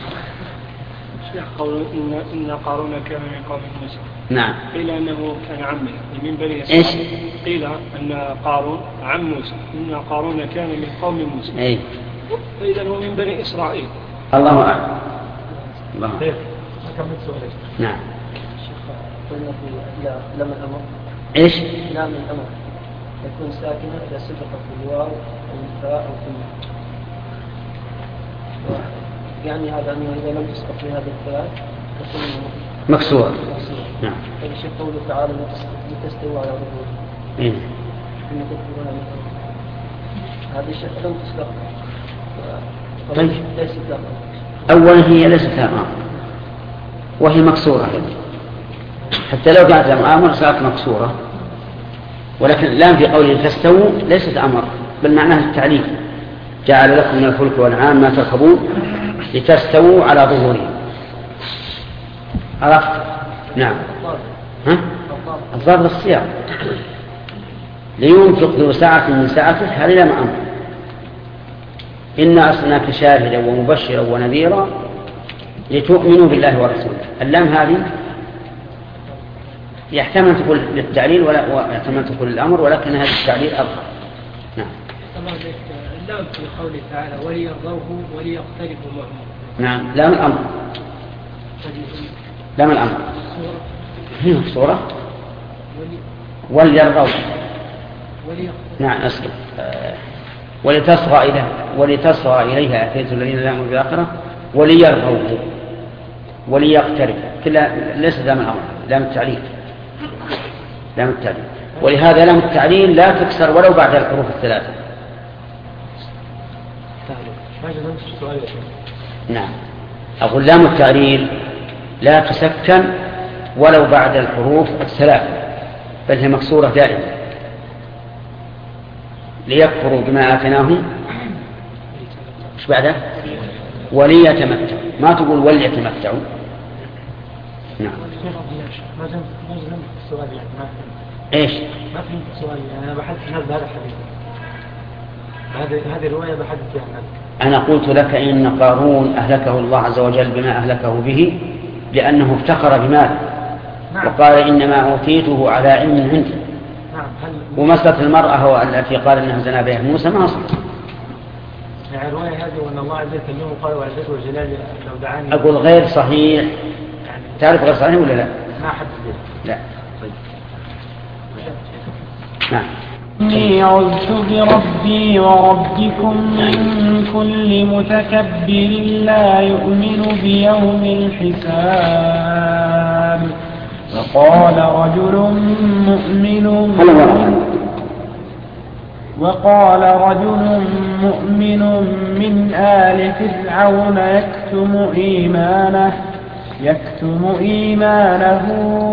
قول إن إن قارون كان من قوم موسى. نعم. قيل أنه كان عمه من بني إسرائيل. إيش؟ قيل أن قارون عم موسى، إن قارون كان من قوم موسى. أي. فإذا هو من بني إسرائيل. الله أعلم. الله أعلم. أكمل سؤالك. نعم. قلنا في لام الأمر. إيش؟ لام الأمر يكون ساكنة إذا سبقت في الواو أو الفاء أو في النون. يعني هذا أنه إذا لم تسبق في هذه الثلاث تكون مكسورة. نعم. فالشيخ قوله تعالى لتستوى على ظهور. إيه. إن تكبرون من هذه الشيخ لم تسبق. طيب. ليست لها. أولا هي ليست لها أمر وهي مكسورة، حتى لو كانت لها أمر صارت مكسورة، ولكن لام في قوله تستووا ليست أمر بل معناها التعليل. جعل لكم من الفلك والأنعام ما تركبون لتستووا على ظهورهم. عرفت؟ نعم. ها؟ الضابط السياق. لينفق ذو سعة من سعته هذه لام أمر. إنا أرسلناك شاهدا ومبشرا ونذيرا لتؤمنوا بالله ورسوله. اللام هذه يحتمل تقول للتعليل ويحتمل تقول للأمر، ولكن هذا التعليل أظهر. نعم. اللام في قوله تعالى وليرضوه وليقترفوا معه. نعم. لام الأمر. لام الأمر. هي صورة. وليرضوه. نعم أسكت. ولتصغى إليها ولتصغى إليها أفئدة الذين لا يؤمنون بالآخرة وليرضوه وليقترب. كلا ليس لام الأمر، لام التعليل. لام التعليل. ولهذا لام التعليل لا تكسر ولو بعد الحروف الثلاثة. ما جزمت السؤال يا شيخ. نعم، أقول لام التعليل لا تسكن ولو بعد الحروف الثلاث، بل هي مكسورة دائما. ليكفروا بما آتيناهم ايش بعده؟ وليتمتعوا، ما تقول وليتمتعوا. نعم. ما جزمت ما جزمت السؤال يعني ما فهمت. ايش؟ ما فهمت السؤال يعني. أنا بحثت في هذا الحديث، هذه هذه الرواية بحثت فيها هذا. أنا قلت لك إن قارون أهلكه الله عز وجل بما أهلكه به لأنه افتخر بمال. نعم. وقال إنما أوتيته على علم عندي. نعم. ومسألة المرأة هو التي قال إنها زنا بها موسى ما أصلت. يعني الرواية هذه وأن الله عز وجل كلمه قال وعزته وجلاله لو دعاني. أقول غير صحيح. يعني تعرف غير صحيح ولا لا؟ ما حد به. لا. طيب. نعم. إني عذت بربي وربكم من كل متكبر لا يؤمن بيوم الحساب. وقال رجل مؤمن وقال رجل مؤمن من آل فرعون يكتم إيمانه يكتم إيمانه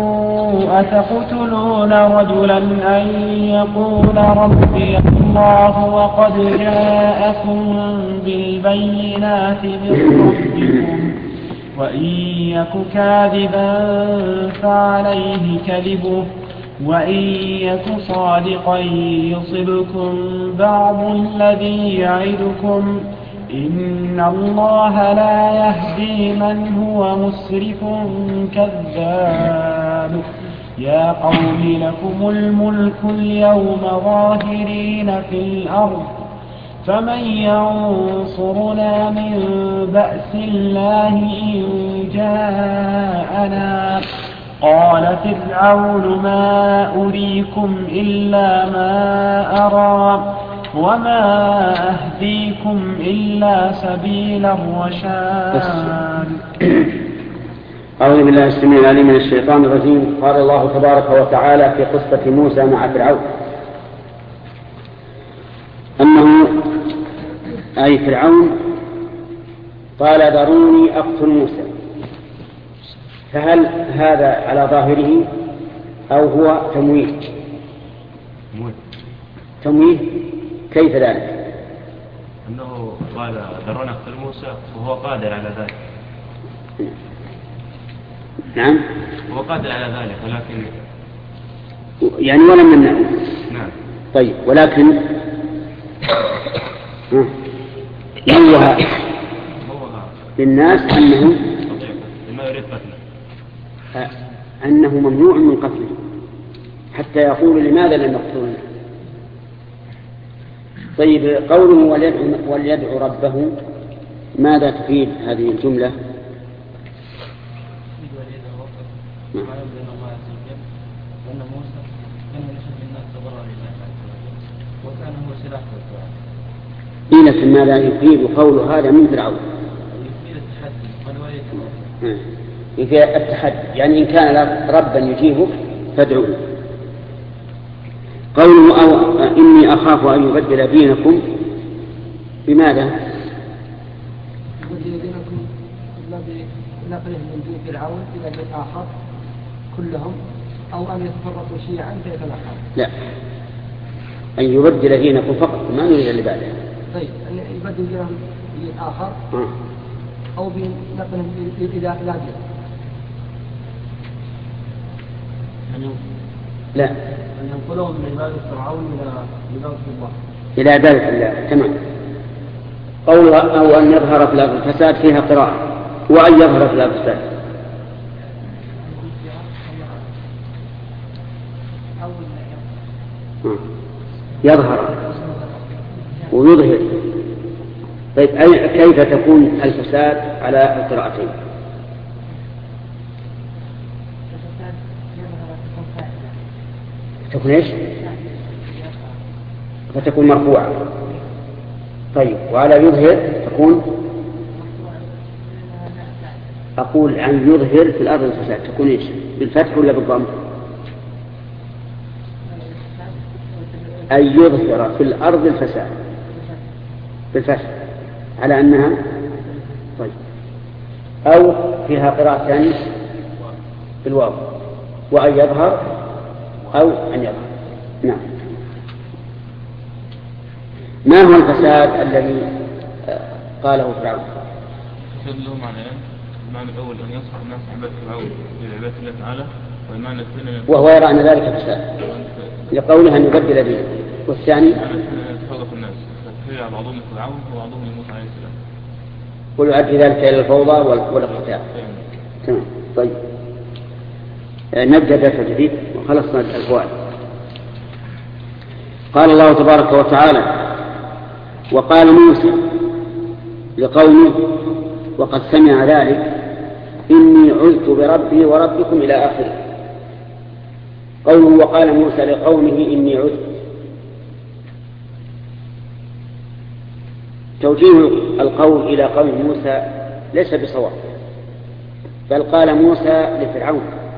أتقتلون رجلا أن يقول ربي الله وقد جاءكم بالبينات من ربكم وإن يك كاذبا فعليه كذبه وإن يك صادقا يصبكم بعض الذي يعدكم إن الله لا يهدي من هو مسرف كذاب. يا قوم لكم الملك اليوم ظاهرين في الأرض فمن ينصرنا من بأس الله إن جاءنا. قال فرعون ما أريكم إلا ما أرى وما أهديكم إلا سبيل الرشاد. أعوذ بالله السميع العليم من الشيطان الرجيم. قال الله تبارك وتعالى في قصة موسى مع فرعون أنه أي فرعون قال ذروني أقتل موسى. فهل هذا على ظاهره أو هو تمويه؟ تمويه كيف ذلك؟ أنه قال ذروني أقتل موسى وهو قادر على ذلك. نعم هو قادر على ذلك ولكن يعني ولم نمنعه. نعم. طيب ولكن نوه للناس أنه لما يريد قتله أنه ممنوع من قتله حتى يقول لماذا لم يقتلونه. طيب قوله وليدعو, وليدعو ربه ماذا تفيد هذه الجملة؟ إيه لكن ماذا يفيد قول هذا من فرعون؟ يفيد التحدي يعني إن كان ربا يجيبك فادعوه. قوله أو إني أخاف أن يبدل دينكم بماذا؟ يبدل دينكم بنقله من دين فرعون إلى دين آخر كلهم أو أن يتفرقوا شيعا فيتنحروا. لا أن يبدل دينكم فقط ما نريد اللي بعده. طيب أن يبدل دينهم دين آخر آه. أو بنقلهم إلى لا دين. لا أن ينقلهم من عبادة فرعون إلى عبادة الله. إلى عبادة الله تمام. قول أو أن يظهر في الأرض الفساد فيها قراءة وأن يظهر في الأرض الفساد يظهر ويظهر. طيب أي كيف تكون الفساد على القراءتين؟ تكون ايش؟ فتكون مرفوعة. طيب وعلى يظهر تكون أقول عن يظهر في الأرض الفساد تكون ايش؟ بالفتح ولا بالضم؟ أن يظهر في الأرض الفساد بالفتح. على أنها طيب، أو فيها قراءة ثانية بالواو وأن يظهر أو أن يظهر. نعم. ما هو الفساد الذي قاله فرعون؟ الفساد له معنيان، المعنى الأول أن يصحب الناس عبادة فرعون لعبادة الله تعالى، والمعنى الثاني وهو يرى أن ذلك فساد لقوله أن يبدل دينه، والثاني يتفوق الناس فتهيع بعضهم لفرعون وبعضهم لموسى عليه السلام، ويؤدي ذلك إلى الفوضى والاقتتال. تمام. طيب نبدأ درس جديد وخلصنا الفوائد. قال الله تبارك وتعالى: وقال موسى لقومه وقد سمع ذلك إني عذت بربي وربكم إلى آخره. قوله وقال موسى لقومه إني عذت، توجيه القول إلى قوم موسى ليس بصواب، بل قال موسى لفرعون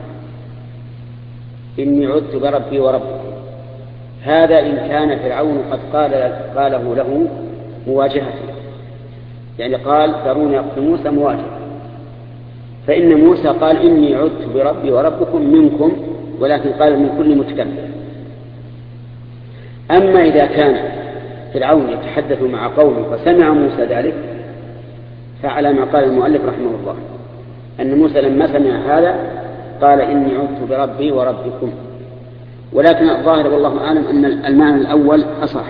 إني عذت بربي وربكم. هذا إن كان فرعون قد قال قاله له مواجهة، يعني قال ذروني أقتل موسى مواجهة، فإن موسى قال إني عذت بربي وربكم منكم، ولكن قال من كل متكبر. أما إذا كان فرعون يتحدث مع قومه فسمع موسى ذلك، فعلى ما قال المؤلف رحمه الله أن موسى لما سمع هذا قال إني عذت بربي وربكم. ولكن الظاهر والله أعلم أن المعنى الأول أصح،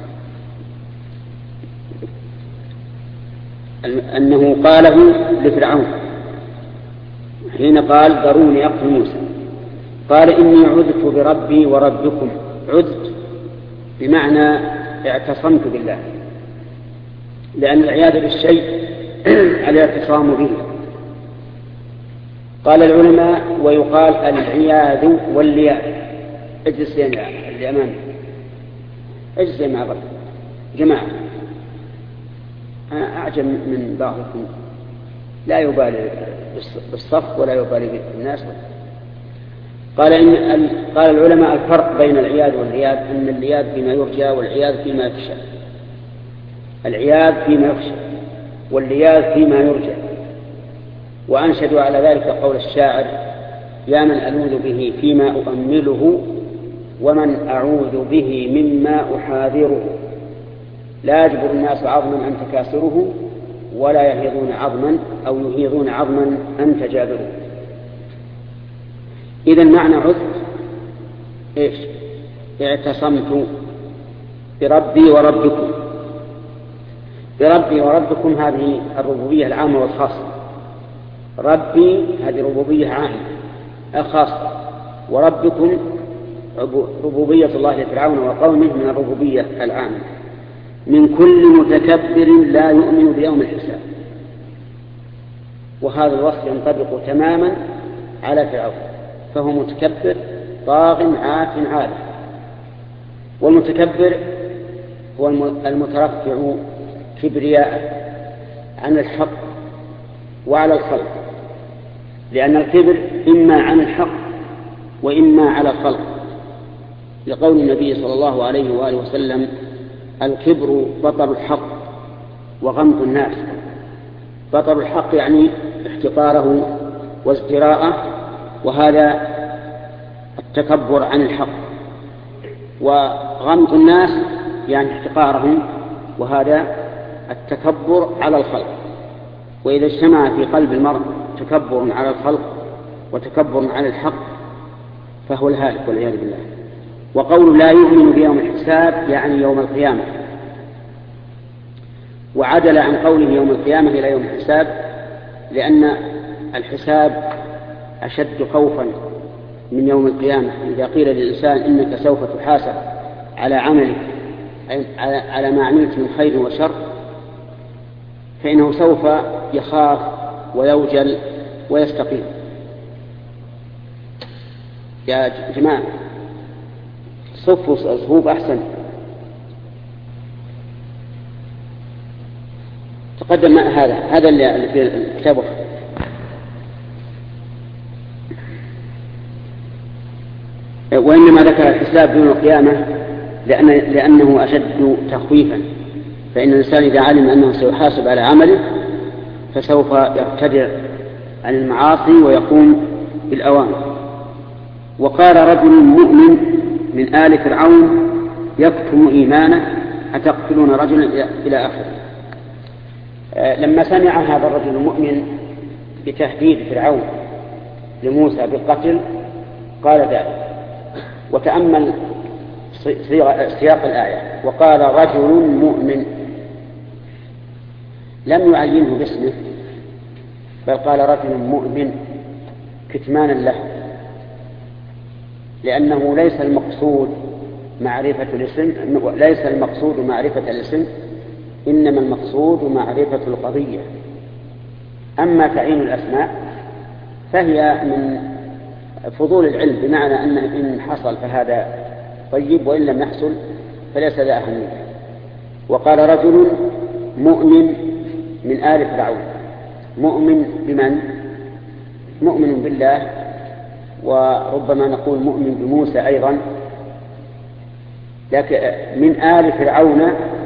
أنه قاله لفرعون حين قال ذروني أقتل موسى، قال إني عذت بربي وربكم. عذت بمعنى اعتصمت بالله، لأن العياذ بالشيء الاعتصام به. قال العلماء ويقال العياذ واللياذ. اجلس اللي أمامي، اجلس مع بعض جماعة. أنا أعجب من بعضكم لا يبالي بالصف ولا يبالي بالناس. قال إن قال العلماء الفرق بين العياذ واللياذ أن اللياذ فيما يرجى والعياذ فيما يخشى. العياذ فيما يخشى واللياذ فيما يرجى. وأنشدوا على ذلك قول الشاعر: يا من ألوذ به فيما أؤمله ومن أعوذ به مما أحاذره، لا يجبر الناس عظما أن تكاسره ولا يهيضون عظما أو يهيضون عظما أن تجابره. إذن معنى عذت إيش؟ اعتصمت بربي وربكم. بربي وربكم هذه الربوبية العامة والخاصة. ربي هذه ربوبية عامة خاصة، وربكم ربوبية الله لفرعون وقومه من الربوبية العامة. من كل متكبر لا يؤمن بيوم الحساب. وهذا الوصف ينطبق تماما على فرعون، فهو متكبر طاغ عات عالٍ. والمتكبر هو المترفع كبرياء عن الحق وعلى الخلق، لأن الكبر إما عن الحق وإما على الخلق، لقول النبي صلى الله عليه وآله وسلم: الكبر بطر الحق وغمط الناس. بطر الحق يعني احتقاره وازدراءه، وهذا التكبر عن الحق. وغمط الناس يعني احتقارهم، وهذا التكبر على الخلق. وإذا اجتمع في قلب المرء تكبر على الخلق وتكبر على الحق فهو الهالك والعياذ بالله. وقول لا يؤمن بيوم الحساب يعني يوم القيامة، وعدل عن قوله يوم القيامة إلى يوم الحساب، لأن الحساب أشد خوفا من يوم القيامة. إذا قيل للإنسان إنك سوف تحاسب على عملك، على ما عملت من خير وشر، فإنه سوف يخاف ويوجل ويستقيم. يا جماعة صفوا صفوف أحسن. تقدم هذا هذا اللي في الكتاب. وإنما ذكر الحساب يوم القيامة لأن لأنه أشد تخويفا فإن الإنسان إذا علم أنه سيحاسب على عمله فسوف يرتدع عن المعاصي ويقوم بالأوامر. وقال رجل مؤمن من آل فرعون يكتم إيمانه أتقتلون رجلا إلى آخره. لما سمع هذا الرجل المؤمن بتهديد فرعون لموسى بالقتل قال ذلك. وتأمل سياق الآية، وقال رجل مؤمن، لم يعينه باسمه بل قال رجل مؤمن كتمانا له، لأنه ليس المقصود معرفة الاسم، ليس المقصود معرفة الاسم، إنما المقصود معرفة القضية. أما تعيين الأسماء فهي من فضول العلم، بمعنى أن إن حصل فهذا طيب وإن لم يحصل فليس ذا أهمية. وقال رجل مؤمن من آل فرعون، مؤمن بمن؟ مؤمن بالله، وربما نقول مؤمن بموسى أيضا، لكن من آل فرعون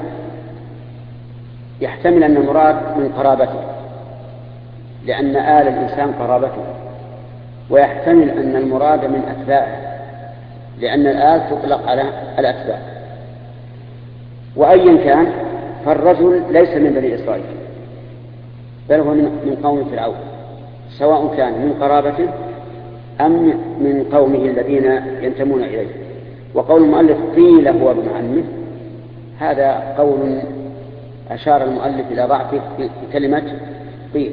يحتمل أن المراد من قرابته، لأن آل الإنسان قرابته، ويحتمل أن المراد من أتباعه، لأن الآل تطلق على الأتباع. وأيا كان فالرجل ليس من بني إسرائيل بل هو من قوم فرعون، سواء كان من قرابته أم من قومه الذين ينتمون إليه. وقول المؤلف قيل هو ابن عمه، هذا قول أشار المؤلف إلى ضعفه بكلمة قيل.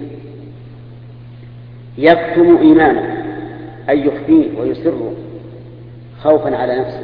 يكتم إيمانه أي يخفيه ويسره خوفا على نفسه.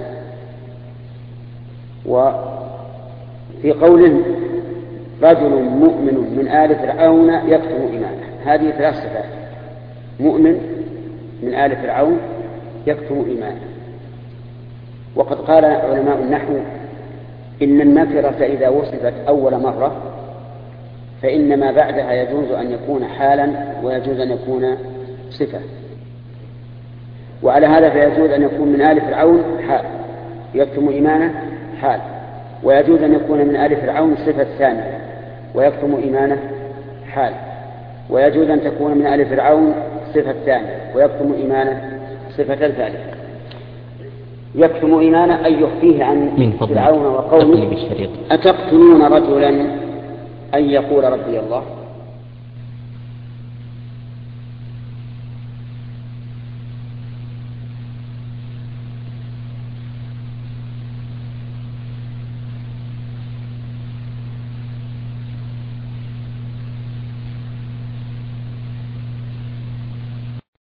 وفي قوله رجل مؤمن من آل فرعون يكتم إيمانه، هذه ثلاث صفات: مؤمن من آل فرعون يكتم إيمانه. وقد قال علماء النحو إن النكرة إذا وصفت أول مرة فإن ما بعدها يجوز أن يكون حالا ويجوز أن يكون صفة، وعلى هذا فيجوز أن يكون من آل فرعون حال يكتم إيمانه حال، ويجوز أن يكون من آل فرعون صفة ثانية ويكتم إيمانه حال، ويجوز أن تكون من آل فرعون صفة ثانية ويكتم إيمانه صفة ثالثة. يكتم إيمانه أي يخفيه عن فرعون وقومه. أتقتلون رجلا أن يقول ربي الله